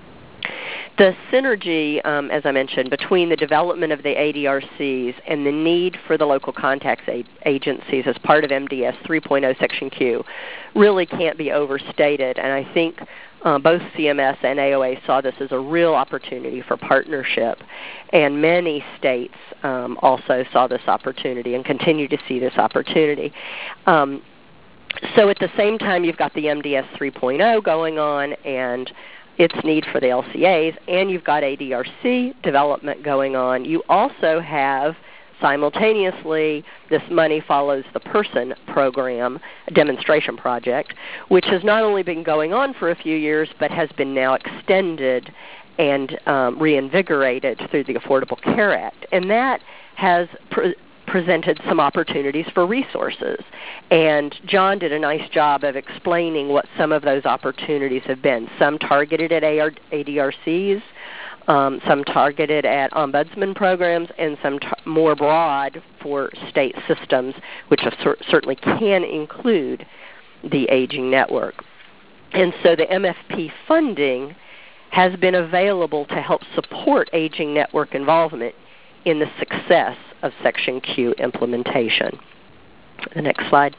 The synergy, um, as I mentioned, between the development of the A D R Cs and the need for the local contacts a- agencies as part of M D S three point oh Section Q really can't be overstated, and I think uh, both C M S and A O A saw this as a real opportunity for partnership, and many states um, also saw this opportunity and continue to see this opportunity. Um, so at the same time, you've got the M D S three point oh going on, and its need for the L C As, and you've got A D R C development going on. You also have simultaneously this Money Follows the Person program, a demonstration project, which has not only been going on for a few years, but has been now extended and um, reinvigorated through the Affordable Care Act. And that has pre- presented some opportunities for resources. And John did a nice job of explaining what some of those opportunities have been. Some targeted at A D R Cs, um, some targeted at ombudsman programs, and some t- more broad for state systems, which have cer- certainly can include the Aging Network. And so the M F P funding has been available to help support Aging Network involvement in the success of Section Q implementation. The next slide.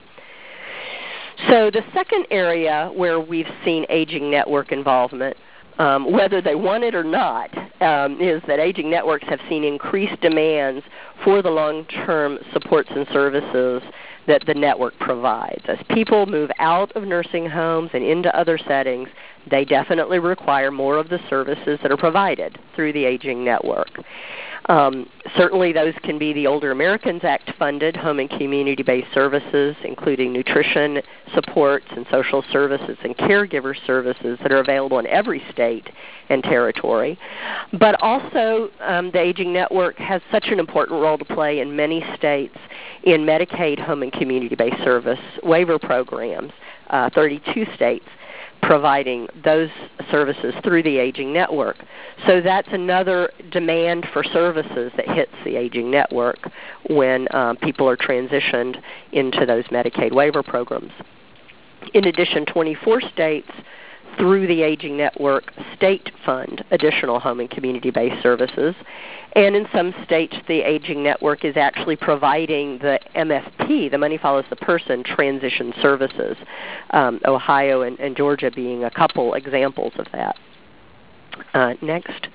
So the second area where we've seen Aging Network involvement, um, whether they want it or not, um, is that Aging Networks have seen increased demands for the long-term supports and services that the network provides. As people move out of nursing homes and into other settings, they definitely require more of the services that are provided through the Aging Network. Um, certainly those can be the Older Americans Act-funded home and community-based services, including nutrition supports and social services and caregiver services that are available in every state and territory. But also um, the Aging Network has such an important role to play in many states in Medicaid home and community-based service waiver programs, uh, thirty-two states providing those services through the Aging Network. So that's another demand for services that hits the Aging Network when um, people are transitioned into those Medicaid waiver programs. In addition, twenty-four states through the Aging Network state fund additional home and community-based services. And in some states, the Aging Network is actually providing the M F P, the Money Follows the Person, transition services, um, Ohio and, and Georgia being a couple examples of that. Uh, next.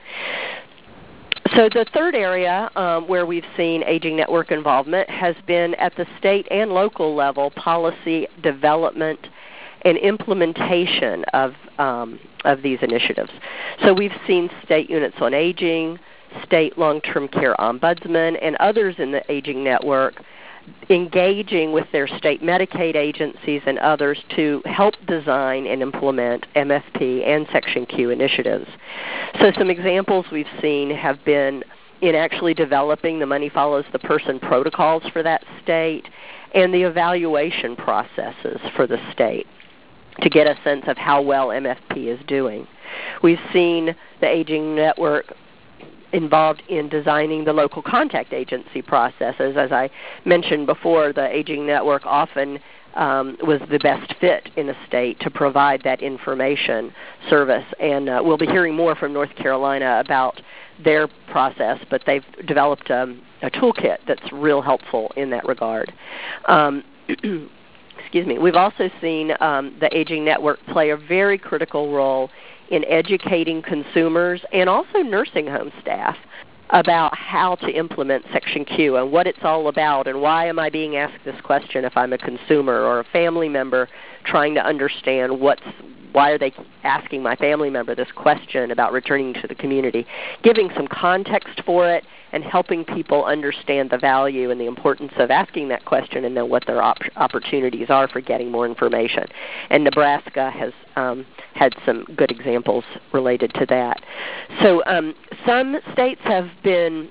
So the third area um, where we've seen Aging Network involvement has been at the state and local level policy development and implementation of um, of these initiatives. So we've seen state units on aging, state long-term care ombudsman, and others in the Aging Network engaging with their state Medicaid agencies and others to help design and implement M F P and Section Q initiatives. So some examples we've seen have been in actually developing the Money Follows the Person protocols for that state and the evaluation processes for the state to get a sense of how well M F P is doing. We've seen the Aging Network involved in designing the local contact agency processes. As I mentioned before, the Aging Network often um, was the best fit in a state to provide that information service. And uh, we'll be hearing more from North Carolina about their process, but they've developed um, a toolkit that's real helpful in that regard. Um, excuse me. We've also seen um, the Aging Network play a very critical role in educating consumers and also nursing home staff about how to implement Section Q and what it's all about and why am I being asked this question if I'm a consumer or a family member trying to understand what's why are they asking my family member this question about returning to the community, giving some context for it and helping people understand the value and the importance of asking that question and know what their op- opportunities are for getting more information. And Nebraska has um, had some good examples related to that. So um, some states have been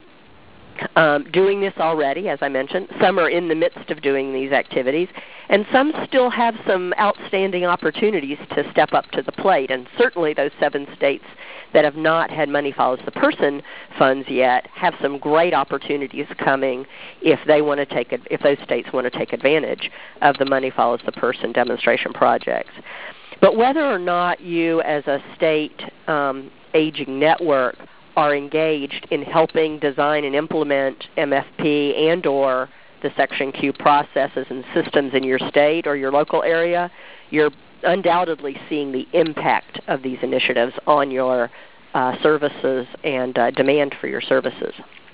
Um, doing this already, as I mentioned. Some are in the midst of doing these activities, and some still have some outstanding opportunities to step up to the plate. And certainly those seven states that have not had Money Follows the Person funds yet have some great opportunities coming if they want to take if those states want to take advantage of the Money Follows the Person demonstration projects. But whether or not you, as a state um, Aging Network, are engaged in helping design and implement M F P and or the Section Q processes and systems in your state or your local area, you're undoubtedly seeing the impact of these initiatives on your uh, services and uh, demand for your services.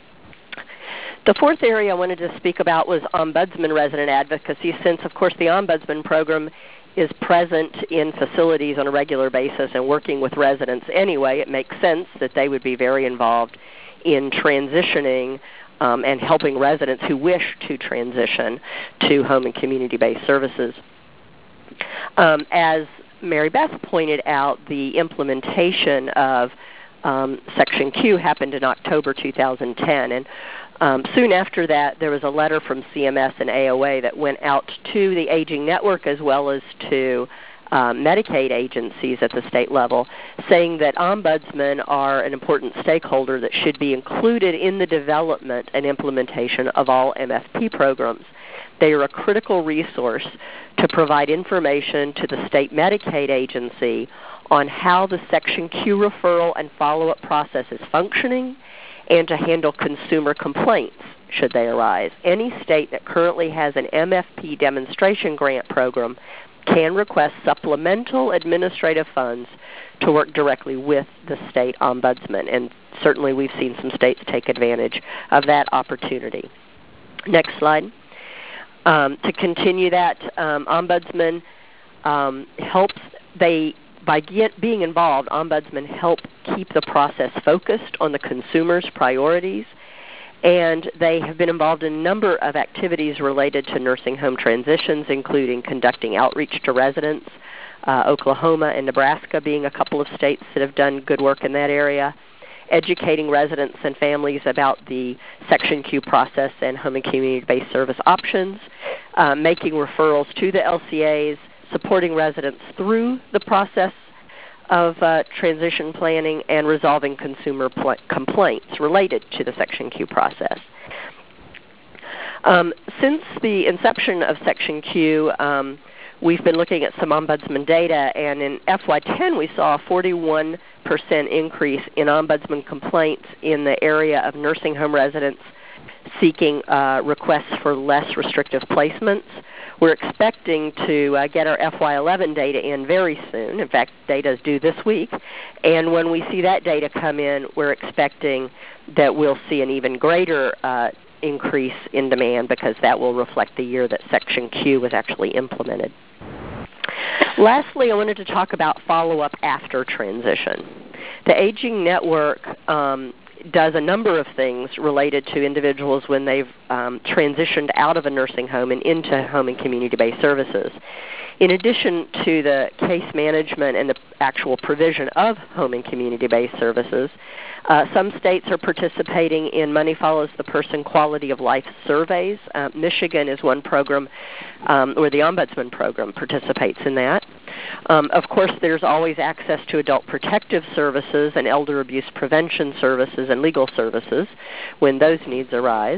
The fourth area I wanted to speak about was Ombudsman resident advocacy, since, of course, the Ombudsman program is present in facilities on a regular basis and working with residents anyway. It makes sense that they would be very involved in transitioning um, and helping residents who wish to transition to home and community-based services. Um, as Mary Beth pointed out, the implementation of um, Section Q happened in October two thousand ten, and Um, soon after that, there was a letter from C M S and A O A that went out to the Aging Network as well as to uh, Medicaid agencies at the state level, saying that ombudsmen are an important stakeholder that should be included in the development and implementation of all M F P programs. They are a critical resource to provide information to the state Medicaid agency on how the Section Q referral and follow-up process is functioning, and to handle consumer complaints should they arise. Any state that currently has an M F P demonstration grant program can request supplemental administrative funds to work directly with the state ombudsman, and certainly we've seen some states take advantage of that opportunity. Next slide. Um, to continue that, um, Ombudsman um, helps, they, by get, being involved, Ombudsman help keep the process focused on the consumer's priorities, and they have been involved in a number of activities related to nursing home transitions, including conducting outreach to residents, uh, Oklahoma and Nebraska being a couple of states that have done good work in that area, educating residents and families about the Section Q process and home and community-based service options, uh, making referrals to the L C As, supporting residents through the process of uh, transition planning, and resolving consumer pl- complaints related to the Section Q process. Um, since the inception of Section Q, um, we've been looking at some Ombudsman data, and in F Y ten we saw a forty-one percent increase in Ombudsman complaints in the area of nursing home residents seeking uh, requests for less restrictive placements. We're expecting to uh, get our F Y eleven data in very soon. In fact, data is due this week. And when we see that data come in, we're expecting that we'll see an even greater uh, increase in demand, because that will reflect the year that Section Q was actually implemented. Lastly, I wanted to talk about follow-up after transition. The Aging Network um, does a number of things related to individuals when they've um, transitioned out of a nursing home and into home and community-based services. In addition to the case management and the actual provision of home and community-based services, uh, some states are participating in Money Follows the Person quality of life surveys. Uh, Michigan is one program um, where the Ombudsman program participates in that. Um, of course, there's always access to adult protective services and elder abuse prevention services and legal services when those needs arise.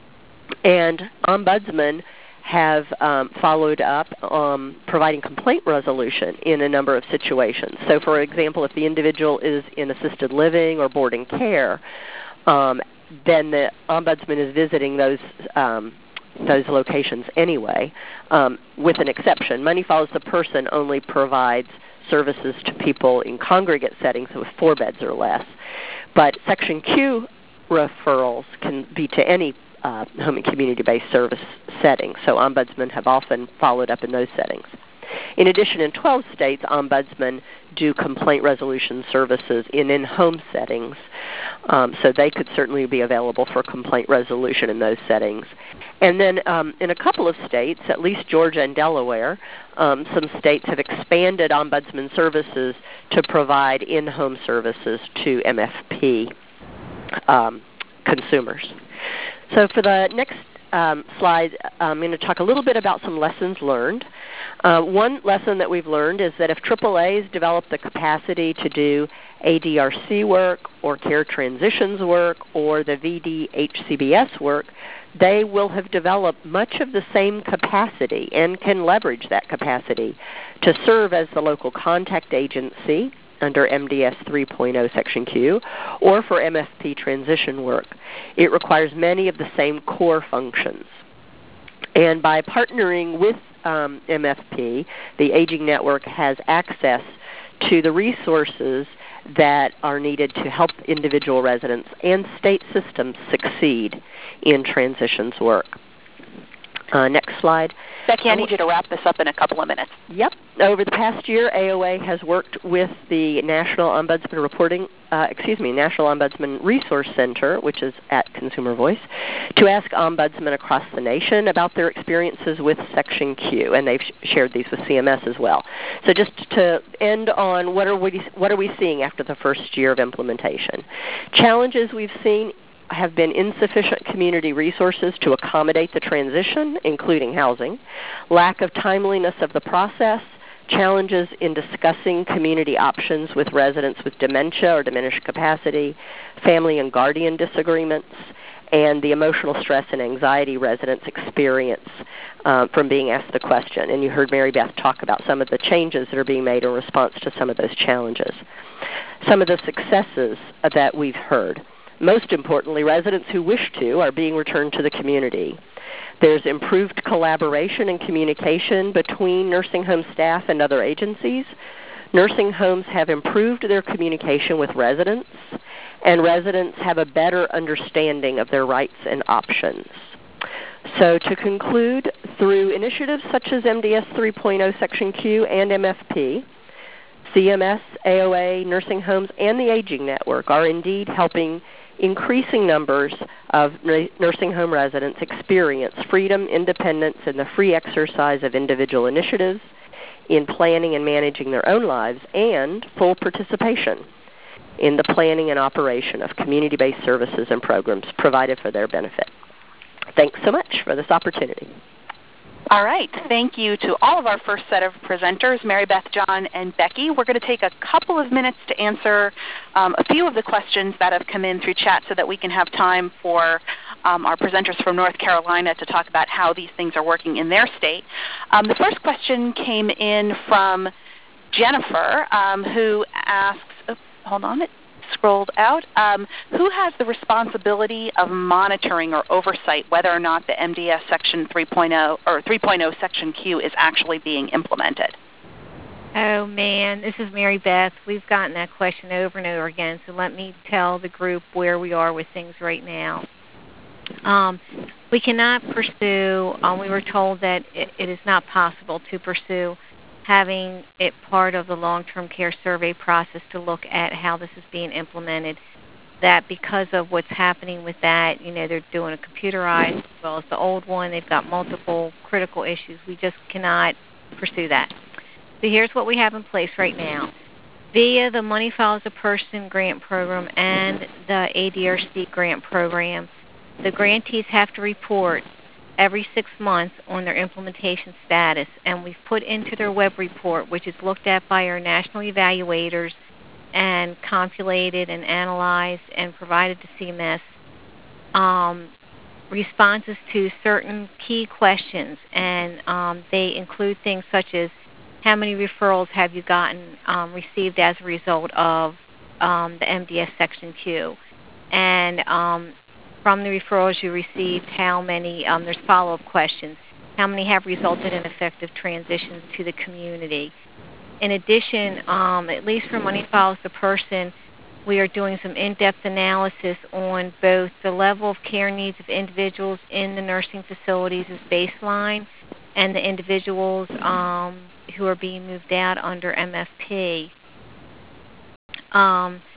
And Ombudsman have um, followed up um, providing complaint resolution in a number of situations. So, for example, if the individual is in assisted living or boarding care, um, then the Ombudsman is visiting those um, those locations anyway, um, with an exception. Money Follows the Person only provides services to people in congregate settings with four beds or less. But Section Q referrals can be to any uh, home and community-based service setting, so Ombudsmen have often followed up in those settings. In addition, in twelve states, Ombudsmen do complaint resolution services in in-home settings, um, so they could certainly be available for complaint resolution in those settings. And then um, in a couple of states, at least Georgia and Delaware, um, some states have expanded Ombudsman services to provide in-home services to M F P um, consumers. So for the next um, slide, I'm going to talk a little bit about some lessons learned. Uh, one lesson that we've learned is that if triple A's develop the capacity to do A D R C work or care transitions work or the V D H C B S work, they will have developed much of the same capacity and can leverage that capacity to serve as the local contact agency under M D S three point oh Section Q, or for M F P transition work. It requires many of the same core functions. And by partnering with um, M F P, the Aging Network has access to the resources that are needed to help individual residents and state systems succeed in transitions work. Uh, next slide. Becky, I need you to wrap this up in a couple of minutes. Yep. Over the past year, A O A has worked with the National Ombudsman Reporting, uh, excuse me, National Ombudsman Resource Center, which is at Consumer Voice, to ask ombudsmen across the nation about their experiences with Section Q, and they've sh- shared these with C M S as well. So just to end on what are we what are we seeing after the first year of implementation? Challenges we've seen have been insufficient community resources to accommodate the transition, including housing, lack of timeliness of the process, challenges in discussing community options with residents with dementia or diminished capacity, family and guardian disagreements, and the emotional stress and anxiety residents experience uh, from being asked the question. And you heard Mary Beth talk about some of the changes that are being made in response to some of those challenges. Some of the successes that we've heard. Most importantly, residents who wish to are being returned to the community. There's improved collaboration and communication between nursing home staff and other agencies. Nursing homes have improved their communication with residents, and residents have a better understanding of their rights and options. So to conclude, through initiatives such as M D S three point oh Section Q and M F P, C M S, A O A, nursing homes, and the Aging Network are indeed helping increasing numbers of nursing home residents experience freedom, independence, and the free exercise of individual initiatives in planning and managing their own lives, and full participation in the planning and operation of community-based services and programs provided for their benefit. Thanks so much for this opportunity. All right. Thank you to all of our first set of presenters, Mary Beth, John, and Becky. We're going to take a couple of minutes to answer um, a few of the questions that have come in through chat so that we can have time for um, our presenters from North Carolina to talk about how these things are working in their state. Um, the first question came in from Jennifer, um, who asks, oh, hold on, it scrolled out. Um, who has the responsibility of monitoring or oversight whether or not the M D S Section three point oh or three point oh Section Q is actually being implemented? Oh, man, this is Mary Beth. We've gotten that question over and over again, so let me tell the group where we are with things right now. Um, we cannot pursue, um, we were told that it, it is not possible to pursue having it part of the long-term care survey process to look at how this is being implemented, that because of what's happening with that, you know, they're doing a computerized as well as the old one. They've got multiple critical issues. We just cannot pursue that. So here's what we have in place right now. Via the Money Follows the Person grant program and the A D R C grant program, the grantees have to report every six months on their implementation status, and we've put into their web report, which is looked at by our national evaluators and compulated and analyzed and provided to C M S, um, responses to certain key questions, and um, they include things such as how many referrals have you gotten um, received as a result of um, the M D S Section Q, and um, from the referrals you received, how many, um, there's follow-up questions, how many have resulted in effective transitions to the community. In addition, um, at least for Money Follows the Person, we are doing some in-depth analysis on both the level of care needs of individuals in the nursing facilities as baseline and the individuals um, who are being moved out under M F P. Um,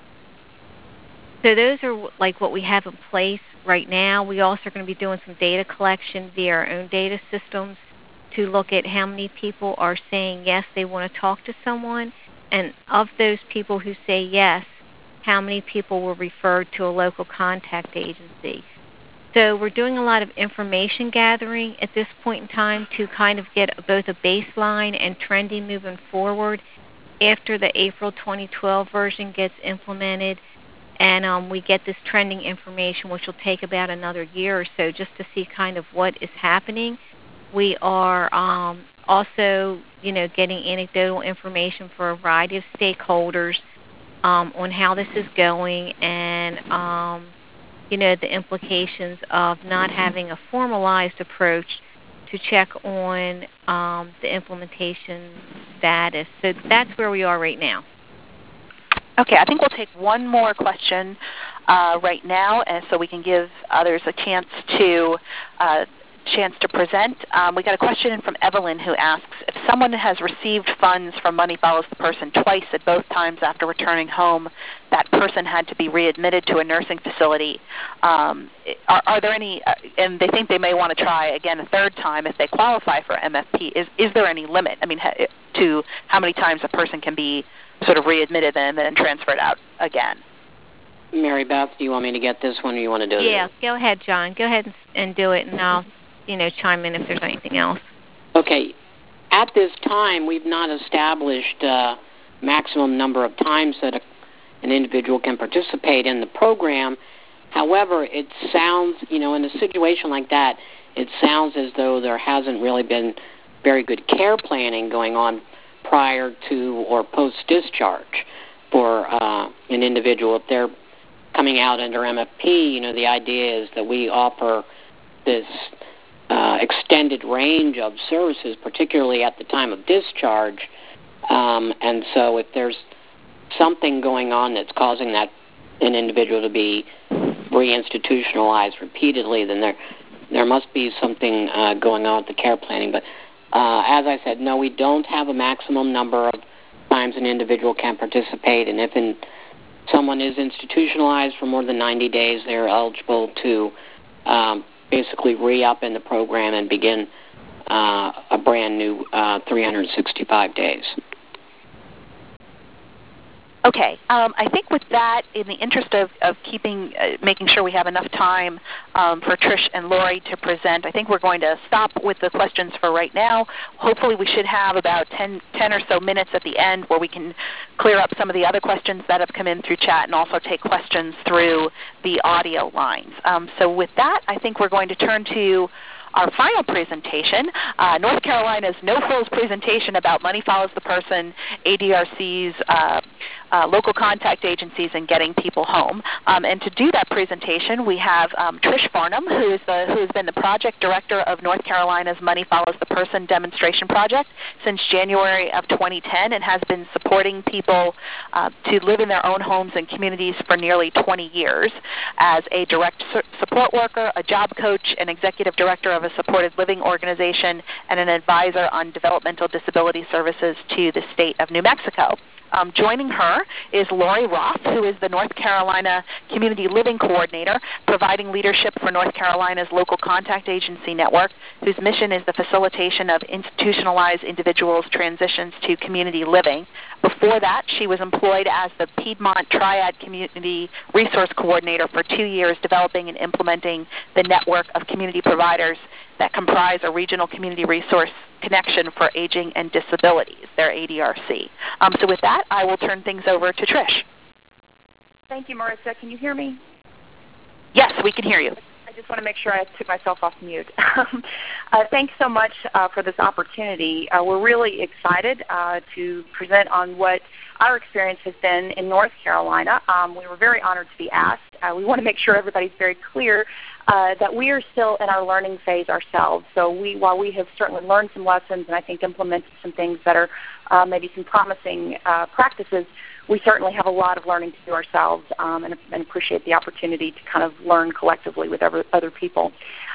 so those are like what we have in place right now. We also are going to be doing some data collection via our own data systems to look at how many people are saying yes, they want to talk to someone, and of those people who say yes, how many people were referred to a local contact agency. So we're doing a lot of information gathering at this point in time to kind of get both a baseline and trending moving forward after the April twenty twelve version gets implemented, and um, we get this trending information, which will take about another year or so just to see kind of what is happening. We are um, also, you know, getting anecdotal information for a variety of stakeholders um, on how this is going, and um, you know, the implications of not having a formalized approach to check on um, the implementation status. So that's where we are right now. Okay, I think we'll take one more question uh, right now, and so we can give others a chance to uh, chance to present. Um, we got a question in from Evelyn who asks, if someone has received funds from Money Follows the Person twice at both times after returning home, that person had to be readmitted to a nursing facility. Um, are, are there any, uh, and they think they may want to try again a third time if they qualify for M F P. Is, is there any limit, I mean, ha, to how many times a person can be sort of readmitted and then transferred out again? Mary Beth, do you want me to get this one, or you want to do it? Yeah, go ahead, John. Go ahead and, and do it, and I'll, you know, chime in if there's anything else. Okay. At this time, we've not established uh, maximum number of times that a, an individual can participate in the program. However, it sounds, you know, in a situation like that, it sounds as though there hasn't really been very good care planning going on prior to or post-discharge for uh, an individual. If they're coming out under M F P, you know, the idea is that we offer this uh, extended range of services, particularly at the time of discharge. Um, and so if there's something going on that's causing that an individual to be reinstitutionalized repeatedly, then there there must be something uh, going on with the care planning. But uh, as I said, no, we don't have a maximum number of times an individual can participate, and if in, someone is institutionalized for more than ninety days, they're eligible to um, basically re-up in the program and begin uh, a brand new uh, three hundred sixty-five days. Okay, um, I think with that, in the interest of, of keeping, uh, making sure we have enough time um, for Trish and Lori to present, I think we're going to stop with the questions for right now. Hopefully we should have about ten, ten or so minutes at the end where we can clear up some of the other questions that have come in through chat and also take questions through the audio lines. Um, so with that, I think we're going to turn to our final presentation, uh, North Carolina's No Frills presentation about Money Follows the Person, A D R C's uh, uh, local contact agencies, and getting people home. Um, and to do that presentation, we have um, Trish Farnham, who is the, who has been the project director of North Carolina's Money Follows the Person demonstration project since January of twenty ten, and has been supporting people uh, to live in their own homes and communities for nearly twenty years as a direct su- support worker, a job coach, an executive director of a supported living organization, and an advisor on developmental disability services to the state of New Mexico. Um, joining her is Lori Roth, who is the North Carolina Community Living Coordinator, providing leadership for North Carolina's local contact agency network, whose mission is the facilitation of institutionalized individuals' transitions to community living. Before that, she was employed as the Piedmont Triad Community Resource Coordinator for two years, developing and implementing the network of community providers that comprise a regional community resource connection for aging and disabilities, their A D R C. Um, so with that, I will turn things over to Trish. Thank you, Marissa. Can you hear me? Yes, we can hear you. I just want to make sure I took myself off mute. uh, thanks so much uh, for this opportunity. Uh, we're really excited uh, to present on what our experience has been in North Carolina. Um, we were very honored to be asked. Uh, we want to make sure everybody's very clear uh, that we are still in our learning phase ourselves. So we, while we have certainly learned some lessons and I think implemented some things that are uh, maybe some promising uh, practices, we certainly have a lot of learning to do ourselves um, and, and appreciate the opportunity to kind of learn collectively with other, other people.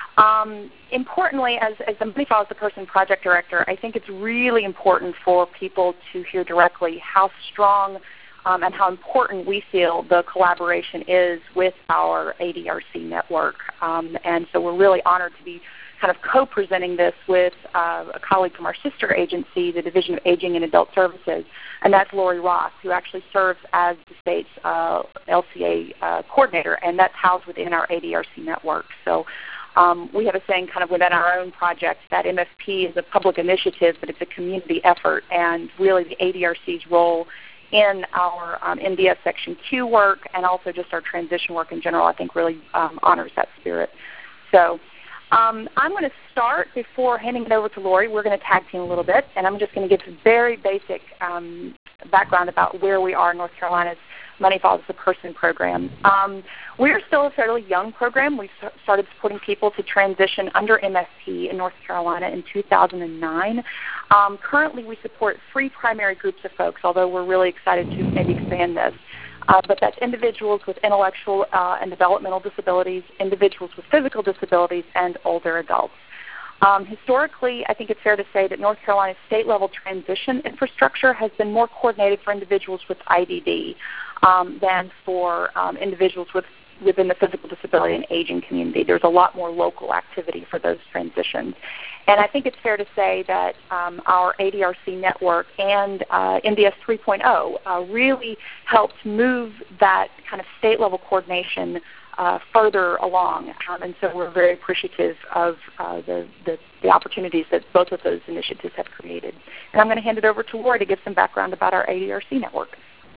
Um, importantly, as, as the Money Follows the Person project director, I think it's really important for people to hear directly how strong um, and how important we feel the collaboration is with our A D R C network. Um, and so we're really honored to be kind of co-presenting this with uh, a colleague from our sister agency, the Division of Aging and Adult Services, and that's Lori Roth, who actually serves as the state's uh, L C A uh, coordinator, and that's housed within our A D R C network. So um, we have a saying kind of within our own project that M F P is a public initiative, but it's a community effort, and really the A D R C's role in our um, N D S Section Q work and also just our transition work in general, I think really um, honors that spirit. So Um, I'm going to start before handing it over to Lori. We're going to tag team a little bit, and I'm just going to give some very basic um, background about where we are in North Carolina's Money Follows the Person program. Um, we are still a fairly young program. We started supporting people to transition under M F P in North Carolina in two thousand nine. Um, currently, we support three primary groups of folks, although we're really excited to maybe expand this. Uh, but that's individuals with intellectual uh, and developmental disabilities, individuals with physical disabilities, and older adults. Um, historically, I think it's fair to say that North Carolina's state-level transition infrastructure has been more coordinated for individuals with I D D um, than for um, individuals with, within the physical disability and aging community. There's a lot more local activity for those transitions. And I think it's fair to say that um, our A D R C network and uh, N D S three point oh uh, really helped move that kind of state-level coordination uh, further along. Um, and so we're very appreciative of uh, the, the, the opportunities that both of those initiatives have created. And I'm going to hand it over to Lori to give some background about our A D R C network.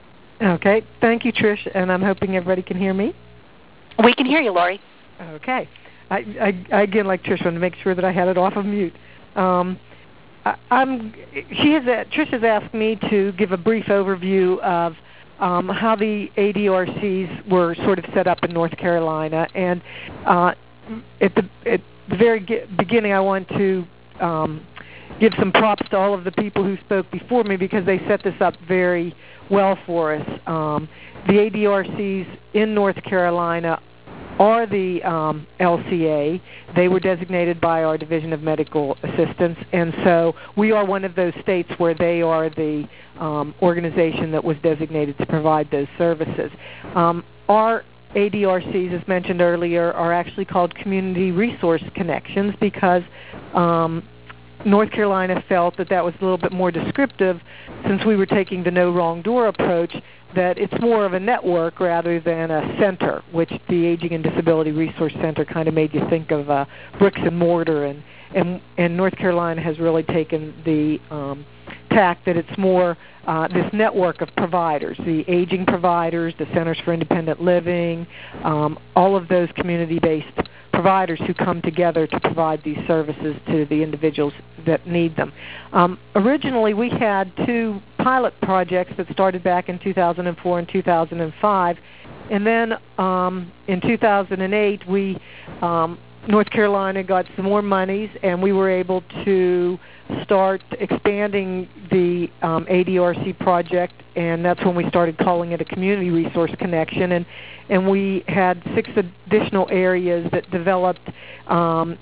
Okay. Thank you, Trish, and I'm hoping everybody can hear me. We can hear you, Lori. Okay. I, I, I again, like Trish, wanted to make sure that I had it off of mute. Um, I, I'm. She has. Trish has asked me to give a brief overview of um, how the A D R Cs were sort of set up in North Carolina, and uh, at the at the very beginning, I want to um, give some props to all of the people who spoke before me because they set this up very well for us. Um, the A D R Cs in North Carolina are the um, L C A. They were designated by our Division of Medical Assistance, and so we are one of those states where they are the um, organization that was designated to provide those services. Um, our A D R Cs, as mentioned earlier, are actually called Community Resource Connections because um, North Carolina felt that that was a little bit more descriptive, since we were taking the no wrong door approach, that it's more of a network rather than a center, which the Aging and Disability Resource Center kind of made you think of uh, bricks and mortar, and, and, and North Carolina has really taken the um, tack that it's more uh, this network of providers, the aging providers, the Centers for Independent Living, um, all of those community-based providers who come together to provide these services to the individuals that need them. Um, originally, we had two pilot projects that started back in two thousand four and two thousand five, and then um, in two thousand eight, we um, North Carolina got some more monies, and we were able to start expanding the um, A D R C project, and that's when we started calling it a Community Resource Connection, and, and we had six additional areas that developed um,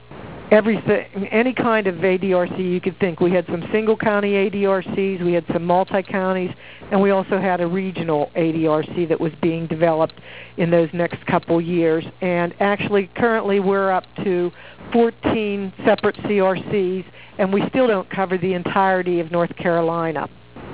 everything, any kind of A D R C you could think. We had some single county A D R Cs, we had some multi-counties, and we also had a regional A D R C that was being developed in those next couple years. And actually, currently, we're up to fourteen separate C R Cs, and we still don't cover the entirety of North Carolina.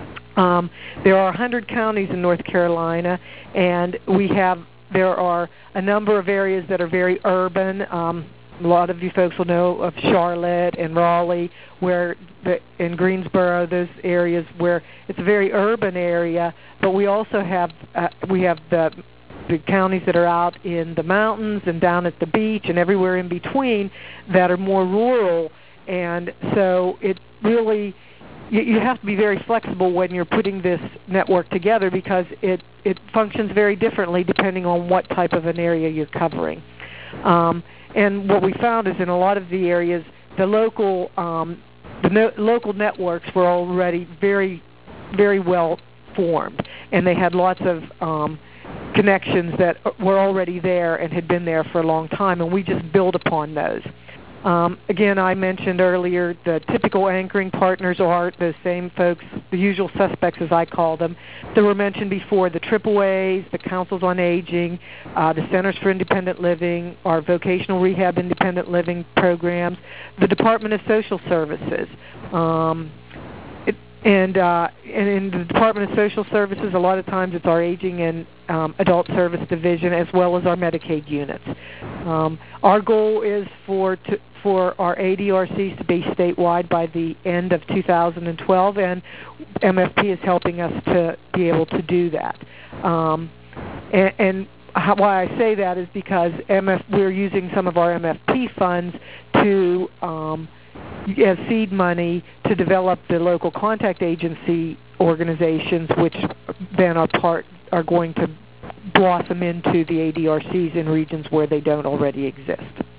Um, there are one hundred counties in North Carolina, and we have there are a number of areas that are very urban. Um, a lot of you folks will know of Charlotte and Raleigh, where the, in Greensboro, those areas where it's a very urban area. But we also have uh, we have the the counties that are out in the mountains and down at the beach and everywhere in between that are more rural. And so it really, you, you have to be very flexible when you're putting this network together, because it, it functions very differently depending on what type of an area you're covering. Um, and what we found is in a lot of the areas, the local um, the no, local networks were already very, very well formed, and they had lots of um, connections that were already there and had been there for a long time, and we just build upon those. Um, again, I mentioned earlier the typical anchoring partners are the same folks, the usual suspects as I call them, that were mentioned before, the triple A's, the Councils on Aging, uh, the Centers for Independent Living, our vocational rehab independent living programs, the Department of Social Services. Um, it, and, uh, and in the Department of Social Services, a lot of times it's our Aging and um, Adult Service Division, as well as our Medicaid units. Um, our goal is for to, for our A D R Cs to be statewide by the end of two thousand twelve, and M F P is helping us to be able to do that. Um, and, and how, why I say that is because M F, we're using some of our M F P funds to um, as seed money to develop the local contact agency organizations, which then are part are going to blossom into the A D R Cs in regions where they don't already exist.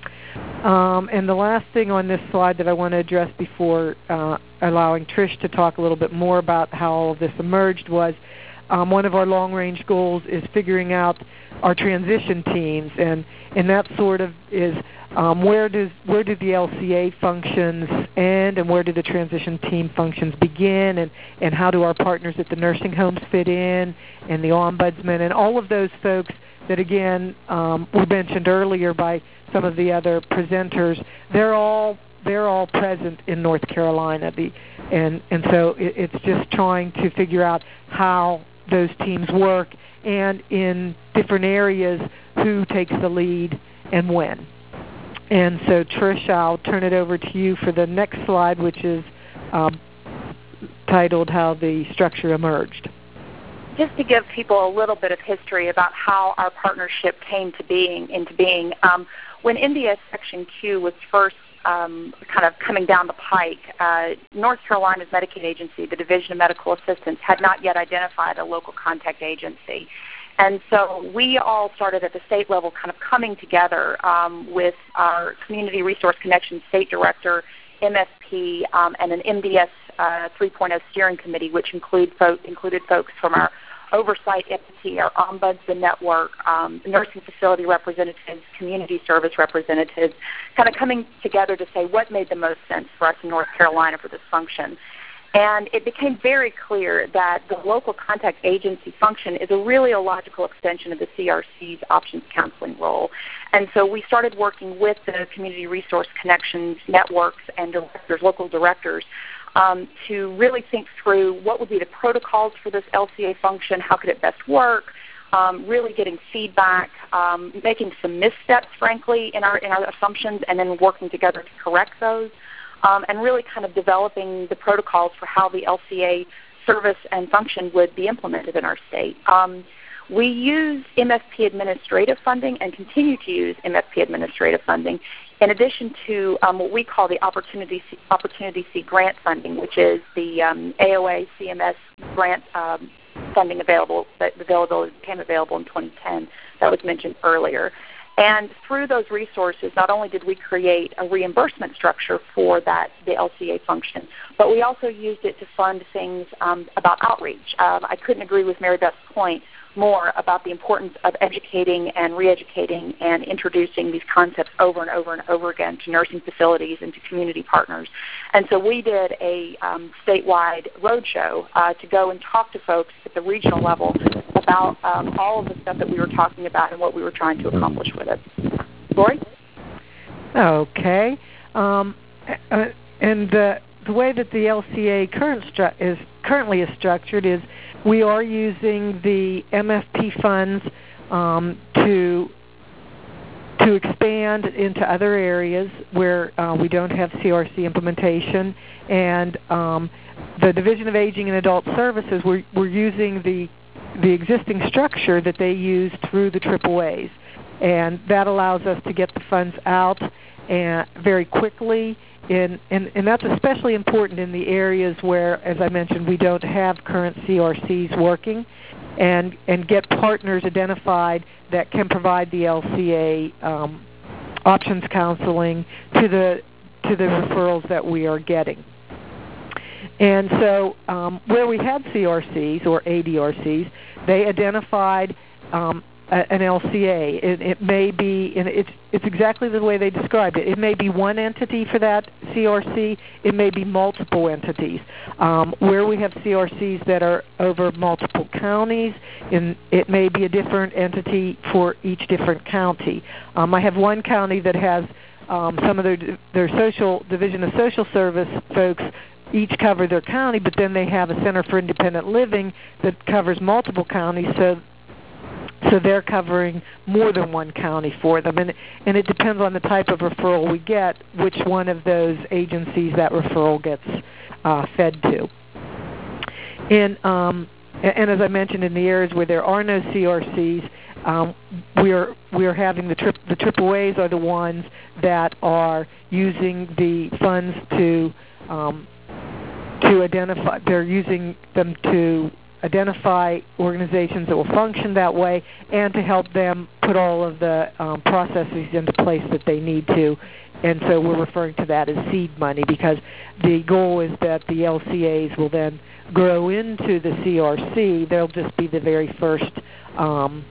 Um, and the last thing on this slide that I want to address before uh, allowing Trish to talk a little bit more about how all of this emerged was um, one of our long-range goals is figuring out our transition teams, and, and that sort of is um, where does where do the L C A functions end, and where do the transition team functions begin, and, and how do our partners at the nursing homes fit in, and the ombudsman, and all of those folks that, again, um, were mentioned earlier by some of the other presenters. They're all they're all present in North Carolina, the, and and so it, it's just trying to figure out how those teams work, and in different areas who takes the lead and when. And so, Trish, I'll turn it over to you for the next slide, which is um, titled "How the Structure Emerged." Just to give people a little bit of history about how our partnership came to being into being. Um, when N D S Section Q was first um, kind of coming down the pike, uh, North Carolina's Medicaid agency, the Division of Medical Assistance, had not yet identified a local contact agency. And so we all started at the state level kind of coming together um, with our Community Resource Connection State Director, M F P, um, and an M D S uh, three point oh steering committee, which include fo- included folks from our oversight entity, our ombudsman network, um, nursing facility representatives, community service representatives, kind of coming together to say what made the most sense for us in North Carolina for this function. And it became very clear that the local contact agency function is a really a logical extension of the C R C's options counseling role. And so we started working with the Community Resource Connections networks and directors, local directors, um, to really think through what would be the protocols for this L C A function, how could it best work, um, really getting feedback, um, making some missteps, frankly, in our in our assumptions, and then working together to correct those. Um, and really kind of developing the protocols for how the L C A service and function would be implemented in our state. Um, we use M S P administrative funding and continue to use M S P administrative funding in addition to um, what we call the Opportunity C, Opportunity C grant funding, which is the um, A O A C M S grant um, funding available that available became available in twenty ten that was mentioned earlier. And through those resources, not only did we create a reimbursement structure for that, the L C A function, but we also used it to fund things um, about outreach. Um, I couldn't agree with Mary Beth's point more about the importance of educating and re-educating and introducing these concepts over and over and over again to nursing facilities and to community partners. And so we did a um, statewide roadshow uh, to go and talk to folks at the regional level about um, all of the stuff that we were talking about and what we were trying to accomplish with it. Lori? Okay. Um, uh, and uh, the way that the L C A current stru- is currently is structured is we are using the M F P funds um, to to expand into other areas where uh, we don't have C R C implementation, and um, the Division of Aging and Adult Services, we're, we're using the the existing structure that they use through the triple A's, and that allows us to get the funds out and very quickly. In, and, and that's especially important in the areas where, as I mentioned, we don't have current C R Cs working, and and get partners identified that can provide the L C A um, options counseling to the to the referrals that we are getting. And so um, where we had C R Cs or A D R Cs, they identified um, a, an L C A. It, it may be, and it's, it's exactly the way they described it. It may be one entity for that C R C. It may be multiple entities. Um, where we have C R Cs that are over multiple counties, in, it may be a different entity for each different county. Um, I have one county that has um, some of their, their social Division of Social Service folks each cover their county, but then they have a Center for Independent Living that covers multiple counties, so so they're covering more than one county for them. And, and it depends on the type of referral we get, which one of those agencies that referral gets uh, fed to. And, um, and as I mentioned, in the areas where there are no C R Cs, um, we are we are having the tri- the triple A's are the ones that are using the funds to um, to identify. They're using them to identify organizations that will function that way, and to help them put all of the um, processes into place that they need to. And so we're referring to that as seed money, because the goal is that the L C As will then grow into the C R C. They'll just be the very first um,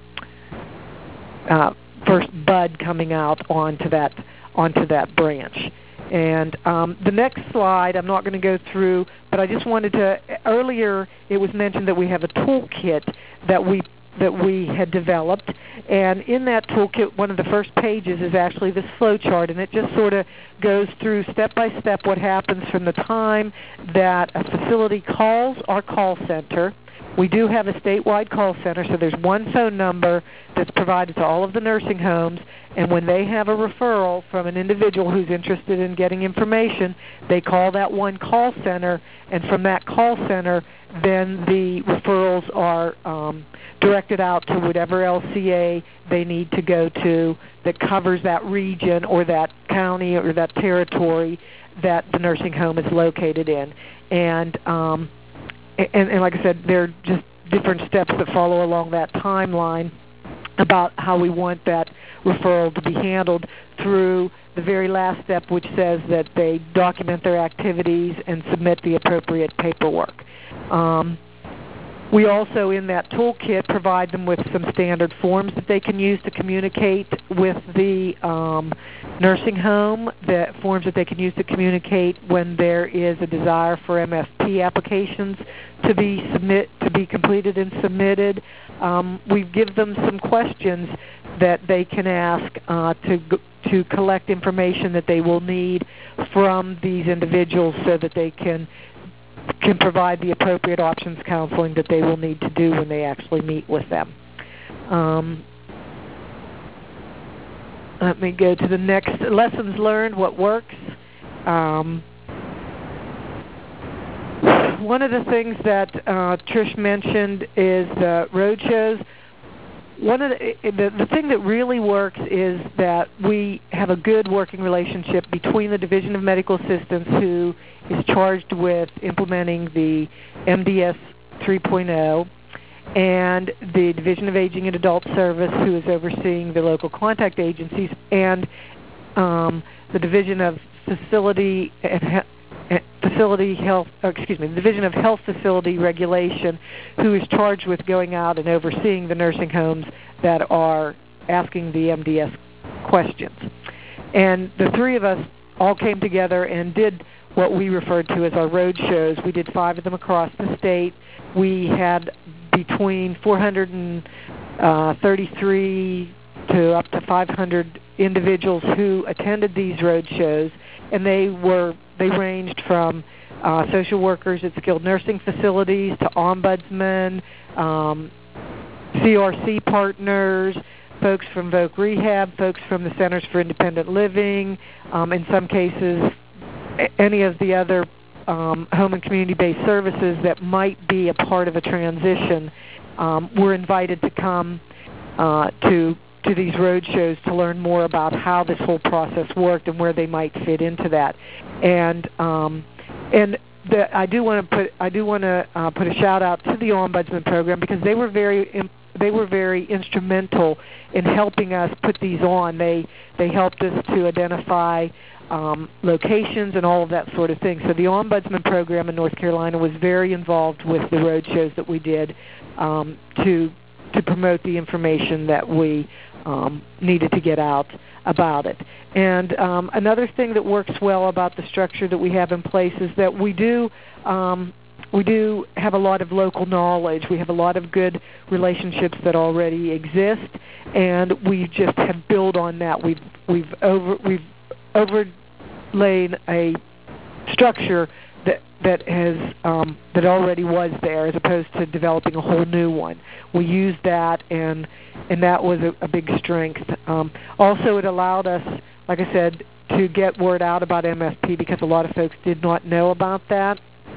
uh, first bud coming out onto that onto that branch. And um, the next slide, I'm not going to go through, but I just wanted to, earlier it was mentioned that we have a toolkit that we that we had developed, and in that toolkit, one of the first pages is actually this flow chart, and it just sort of goes through step by step what happens from the time that a facility calls our call center. We do have a statewide call center, so there's one phone number that's provided to all of the nursing homes, and when they have a referral from an individual who's interested in getting information, they call that one call center, and from that call center, then the referrals are um, directed out to whatever L C A they need to go to that covers that region or that county or that territory that the nursing home is located in. And um, And, and like I said, there are just different steps that follow along that timeline about how we want that referral to be handled, through the very last step, which says that they document their activities and submit the appropriate paperwork. Um, We also, in that toolkit, provide them with some standard forms that they can use to communicate with the um, nursing home, the forms that they can use to communicate when there is a desire for M F P applications to be submit to be completed and submitted. Um, we give them some questions that they can ask uh, to to collect information that they will need from these individuals so that they can can provide the appropriate options counseling that they will need to do when they actually meet with them. Um, let me go to the next. Lessons learned, what works. Um, one of the things that uh, Trish mentioned is the road shows. One of the, the the thing that really works is that we have a good working relationship between the Division of Medical Assistance, who is charged with implementing the M D S three point oh, and the Division of Aging and Adult Service, who is overseeing the local contact agencies, and um, the Division of Facility and Facility Health, or excuse me, the Division of Health Facility Regulation, who is charged with going out and overseeing the nursing homes that are asking the M D S questions. And the three of us all came together and did what we referred to as our road shows. We did five of them across the state. We had between four hundred thirty-three to up to five hundred individuals who attended these road shows, and they were they ranged from uh, social workers at skilled nursing facilities to ombudsmen, um, C R C partners, folks from Voc Rehab, folks from the Centers for Independent Living, um, in some cases any of the other um, home and community-based services that might be a part of a transition um, were invited to come uh, to to these road shows to learn more about how this whole process worked and where they might fit into that. And um, and the, I do want to put I do want to uh, put a shout out to the Ombudsman program, because they were very they were very instrumental in helping us put these on. They they helped us to identify um, locations and all of that sort of thing. So the Ombudsman program in North Carolina was very involved with the road shows that we did um, to to promote the information that we um, needed to get out about it. And um, another thing that works well about the structure that we have in place is that we do um, we do have a lot of local knowledge. We have a lot of good relationships that already exist, and we just have built on that. We've we've over we've overlaid a structure that that has um, that already was there, as opposed to developing a whole new one. We used that, and and that was a, a big strength. Um, also, it allowed us, like I said, to get word out about M F P, because a lot of folks did not know about that.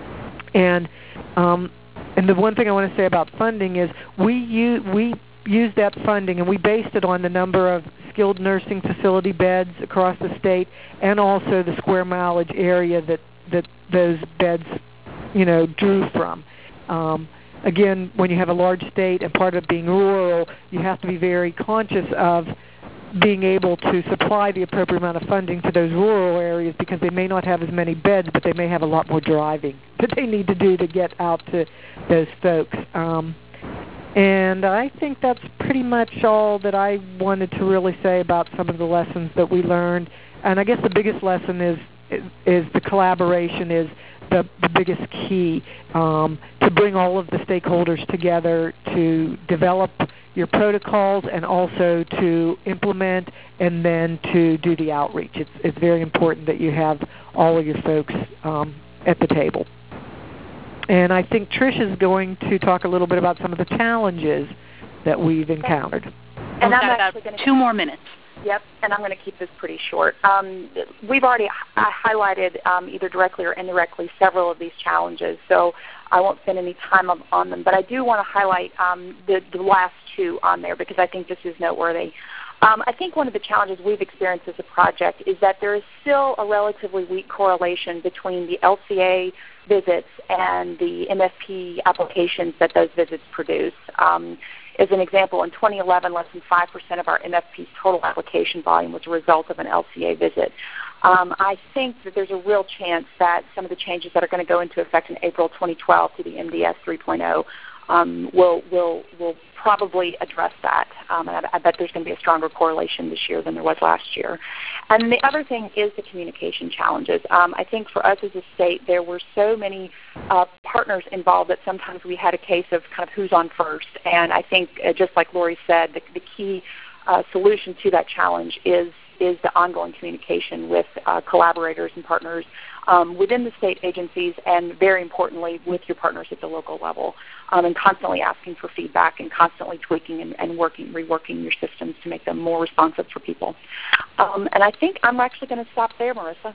And um, and the one thing I want to say about funding is we use, we used that funding, and we based it on the number of skilled nursing facility beds across the state, and also the square mileage area that that those beds, you know, drew from. Um, again, when you have a large state and part of it being rural, you have to be very conscious of being able to supply the appropriate amount of funding to those rural areas, because they may not have as many beds, but they may have a lot more driving that they need to do to get out to those folks. Um, and I think that's pretty much all that I wanted to really say about some of the lessons that we learned. And I guess the biggest lesson is is, is the collaboration is the, the biggest key, um, to bring all of the stakeholders together to develop your protocols, and also to implement, and then to do the outreach. It's, it's very important that you have all of your folks um, at the table. And I think Trish is going to talk a little bit about some of the challenges that we've encountered. And We've I'm got actually about going to two more minutes. Yep, and I'm going to keep this pretty short. Um, we've already h- highlighted um, either directly or indirectly several of these challenges, so I won't spend any time on, on them. But I do want to highlight um, the, the last two on there, because I think this is noteworthy. Um, I think one of the challenges we've experienced as a project is that there is still a relatively weak correlation between the L C A visits and the M F P applications that those visits produce. Um, As an example, in twenty eleven, less than five percent of our M F P's total application volume was a result of an L C A visit. Um, I think that there's a real chance that some of the changes that are going to go into effect in April twenty twelve to the M D S three point oh um, will will will probably address that. Um, and I, I bet there's going to be a stronger correlation this year than there was last year. And the other thing is the communication challenges. Um, I think for us as a state, there were so many uh, partners involved that sometimes we had a case of kind of who's on first. And I think, uh, just like Lori said, the, the key uh, solution to that challenge is is the ongoing communication with uh, collaborators and partners um, within the state agencies, and very importantly with your partners at the local level, um, and constantly asking for feedback and constantly tweaking and, and working, reworking your systems to make them more responsive for people. Um, and I think I'm actually going to stop there, Marissa,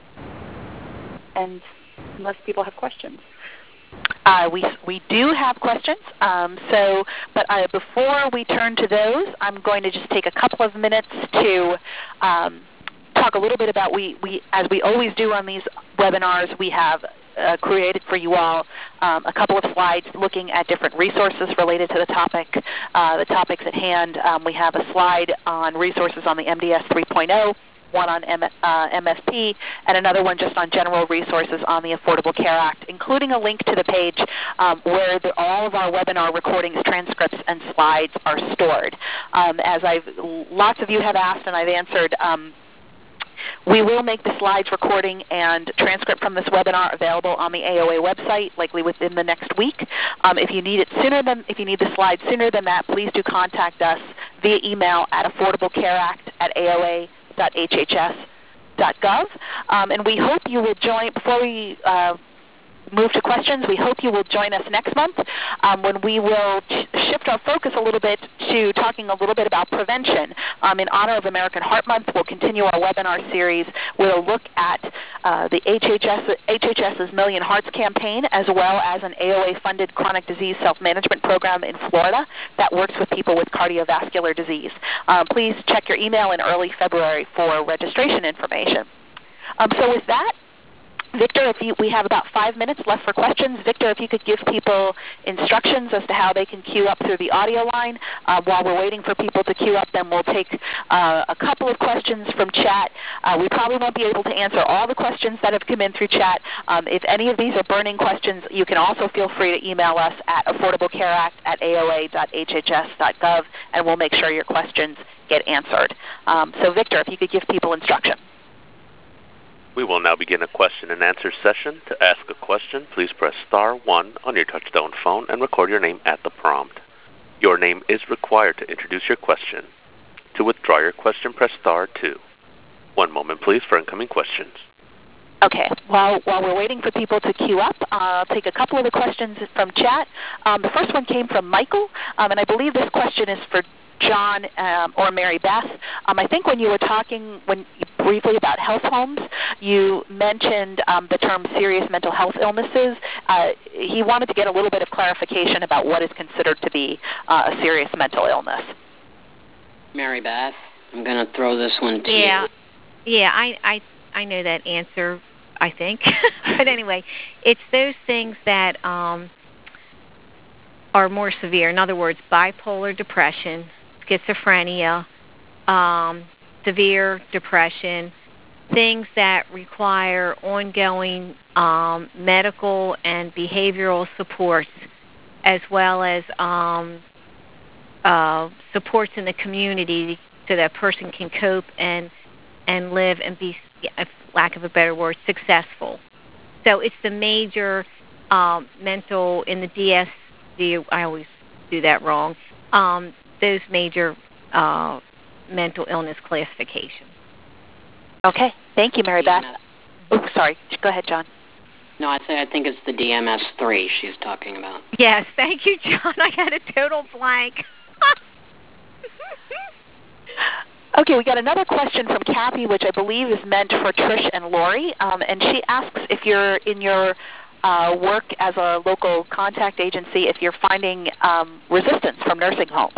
and unless people have questions. Uh, we we do have questions, um, so but uh, before we turn to those, I'm going to just take a couple of minutes to um, talk a little bit about, we, we as we always do on these webinars, we have uh, created for you all um, a couple of slides looking at different resources related to the topic, uh, the topics at hand. Um, we have a slide on resources on the M D S three point oh, one on M, uh, M S P, and another one just on general resources on the Affordable Care Act, including a link to the page um, where the, all of our webinar recordings, transcripts, and slides are stored. Um, as I've, lots of you have asked and I've answered, um, we will make the slides, recording, and transcript from this webinar available on the A O A website, likely within the next week. Um, if you need it sooner than, if you need the slides sooner than that, please do contact us via email at affordablecare act at A O A dot H H S dot gov. Um, and we hope you will join, before we uh, move to questions, we hope you will join us next month um, when we will shift our focus a little bit to talking a little bit about prevention. Um, in honor of American Heart Month, we'll continue our webinar series. We'll look at uh, the H H S, HHS's Million Hearts campaign, as well as an A O A-funded chronic disease self-management program in Florida that works with people with cardiovascular disease. Um, please check your email in early February for registration information. Um, so with that, Victor, if you, we have about five minutes left for questions. Victor, if you could give people instructions as to how they can queue up through the audio line. Uh, while we're waiting for people to queue up, then we'll take uh, a couple of questions from chat. Uh, we probably won't be able to answer all the questions that have come in through chat. Um, if any of these are burning questions, you can also feel free to email us at affordablecare act at A O A dot H H S dot gov, and we'll make sure your questions get answered. Um, so, Victor, if you could give people instruction. We will now begin a question and answer session. To ask a question, please press star one on your touchtone phone and record your name at the prompt. Your name is required to introduce your question. To withdraw your question, press star two. One moment, please, for incoming questions. Okay. While, while we're waiting for people to queue up, uh, I'll take a couple of the questions from chat. Um, the first one came from Michael, um, and I believe this question is for John um, or Mary Beth. Um, I think when you were talking when briefly about health homes, you mentioned um, the term serious mental health illnesses. Uh, he wanted to get a little bit of clarification about what is considered to be uh, a serious mental illness. Mary Beth, I'm going to throw this one to yeah. you. Yeah, I, I, I know that answer, I think. But anyway, it's those things that um, are more severe. In other words, bipolar depression, schizophrenia, um, severe depression, things that require ongoing um, medical and behavioral supports, as well as um, uh, supports in the community so that a person can cope and and live and be, for lack of a better word, successful. So it's the major um, mental, in the D S D, I always do that wrong, um, those major uh, mental illness classifications. Okay. Thank you, Mary Beth. Oh, sorry. Go ahead, John. No, I say I think it's the D M S three she's talking about. Yes, thank you, John. I had a total blank. Okay, we got another question from Kathy, which I believe is meant for Trish and Lori, um, and she asks if you're in your uh, work as a local contact agency, if you're finding um, resistance from nursing homes.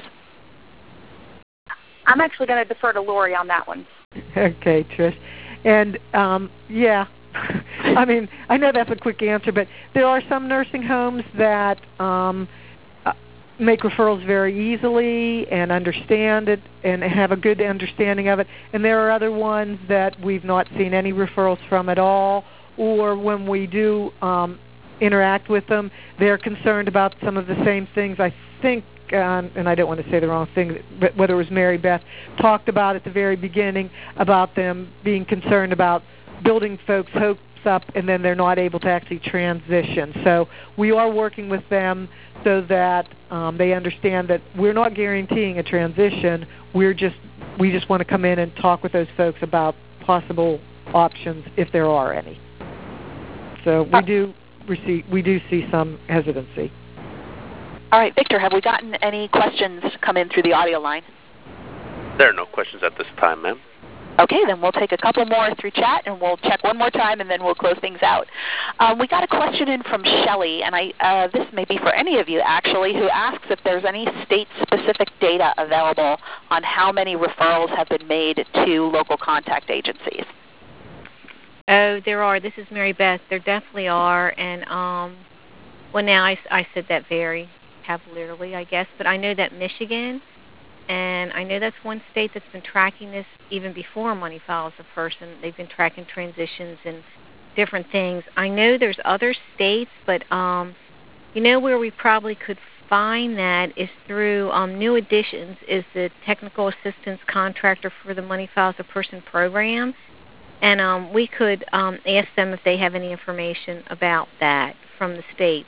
I'm actually going to defer to Lori on that one. Okay, Trish. And, um, yeah, I mean, I know that's a quick answer, but there are some nursing homes that um, uh, make referrals very easily and understand it and have a good understanding of it. And there are other ones that we've not seen any referrals from at all, or when we do um, interact with them. They're concerned about some of the same things. I think, uh, and I don't want to say the wrong thing, but whether it was Mary Beth talked about at the very beginning about them being concerned about building folks' hopes up and then they're not able to actually transition. So we are working with them so that um, they understand that we're not guaranteeing a transition. We're just we just want to come in and talk with those folks about possible options if there are any. So we do receive, we do see some hesitancy. All right, Victor, have we gotten any questions come in through the audio line? There are no questions at this time, ma'am. Okay, then we'll take a couple more through chat, and we'll check one more time, and then we'll close things out. Um, we got a question in from Shelley, and I, uh, this may be for any of you, actually, who asks if there's any state-specific data available on how many referrals have been made to local contact agencies. Oh, there are. This is Mary Beth. There definitely are, and um, well, now I, I said that very cavalierly, I guess, but I know that Michigan, and I know that's one state that's been tracking this even before money files a person. They've been tracking transitions and different things. I know there's other states, but um, you know where we probably could find that is through um, New Additions, is the technical assistance contractor for the money files a person program, and um, we could um, ask them if they have any information about that from the states.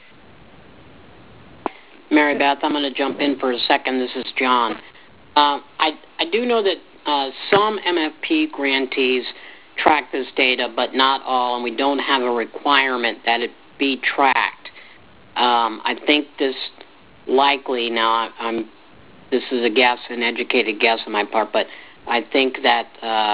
Mary Beth, I'm going to jump in for a second. This is John. Uh, I, I do know that uh, some M F P grantees track this data, but not all, and we don't have a requirement that it be tracked. Um, I think this likely, now I, I'm, this is a guess, an educated guess on my part, but I think that uh,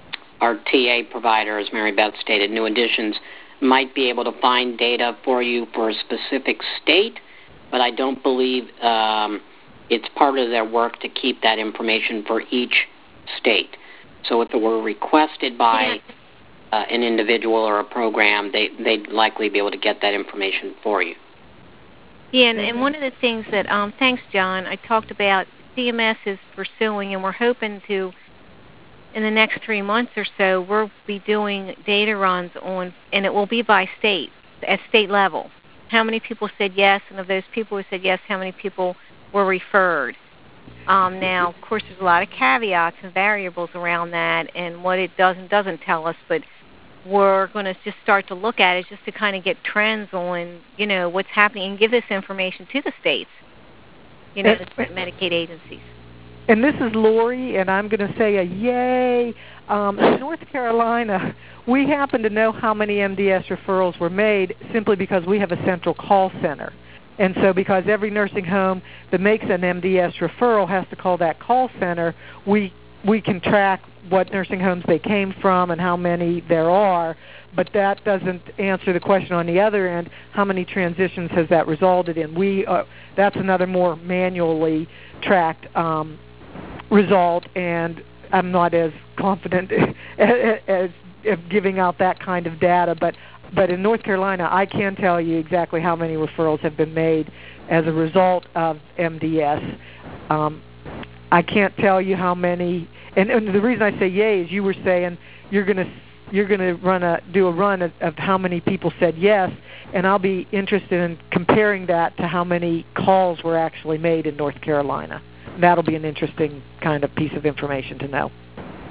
our T A provider, as Mary Beth stated, New Additions, might be able to find data for you for a specific state, but I don't believe um, it's part of their work to keep that information for each state. So if it were requested by uh, an individual or a program, they, they'd likely be able to get that information for you. Yeah, and, and one of the things that, um, thanks, John, I talked about C M S is pursuing, and we're hoping to, in the next three months or so, we'll be doing data runs on, and it will be by state, at state level. How many people said yes, and of those people who said yes, how many people were referred. Um, now, of course, there's a lot of caveats and variables around that and what it does and doesn't tell us, but we're going to just start to look at it just to kind of get trends on, you know, what's happening and give this information to the states, you know, the Medicaid agencies. And this is Lori, and I'm going to say a yay. Um, in North Carolina, we happen to know how many M D S referrals were made simply because we have a central call center. And so because every nursing home that makes an M D S referral has to call that call center, we we can track what nursing homes they came from and how many there are, but that doesn't answer the question on the other end, how many transitions has that resulted in? We uh, that's another more manually tracked um, result, and I'm not as confident as, as, as giving out that kind of data, but But in North Carolina, I can tell you exactly how many referrals have been made as a result of M D S. Um, I can't tell you how many, and, and the reason I say yay is you were saying you're going to you're going to run a do a run of, of how many people said yes, and I'll be interested in comparing that to how many calls were actually made in North Carolina. That'll be an interesting kind of piece of information to know.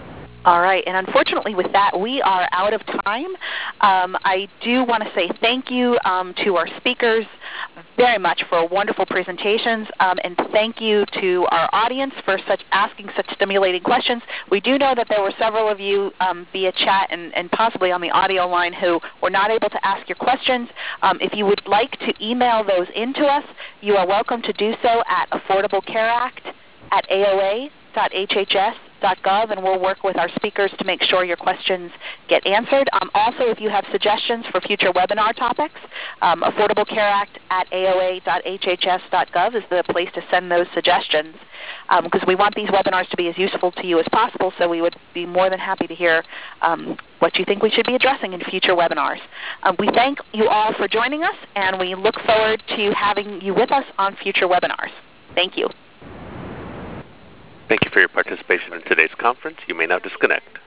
All right, and unfortunately with that, we are out of time. Um, I do want to say thank you um, to our speakers very much for wonderful presentations, um, and thank you to our audience for such asking such stimulating questions. We do know that there were several of you um, via chat and, and possibly on the audio line who were not able to ask your questions. Um, if you would like to email those in to us, you are welcome to do so at Affordable Care Act at A O A dot H H S dot gov, and we'll work with our speakers to make sure your questions get answered. Um, also, if you have suggestions for future webinar topics, um, Affordable Care Act at A O A dot H H S dot gov is the place to send those suggestions, because um, we want these webinars to be as useful to you as possible, so we would be more than happy to hear um, what you think we should be addressing in future webinars. Um, we thank you all for joining us, and we look forward to having you with us on future webinars. Thank you. Thank you for your participation in today's conference. You may now disconnect.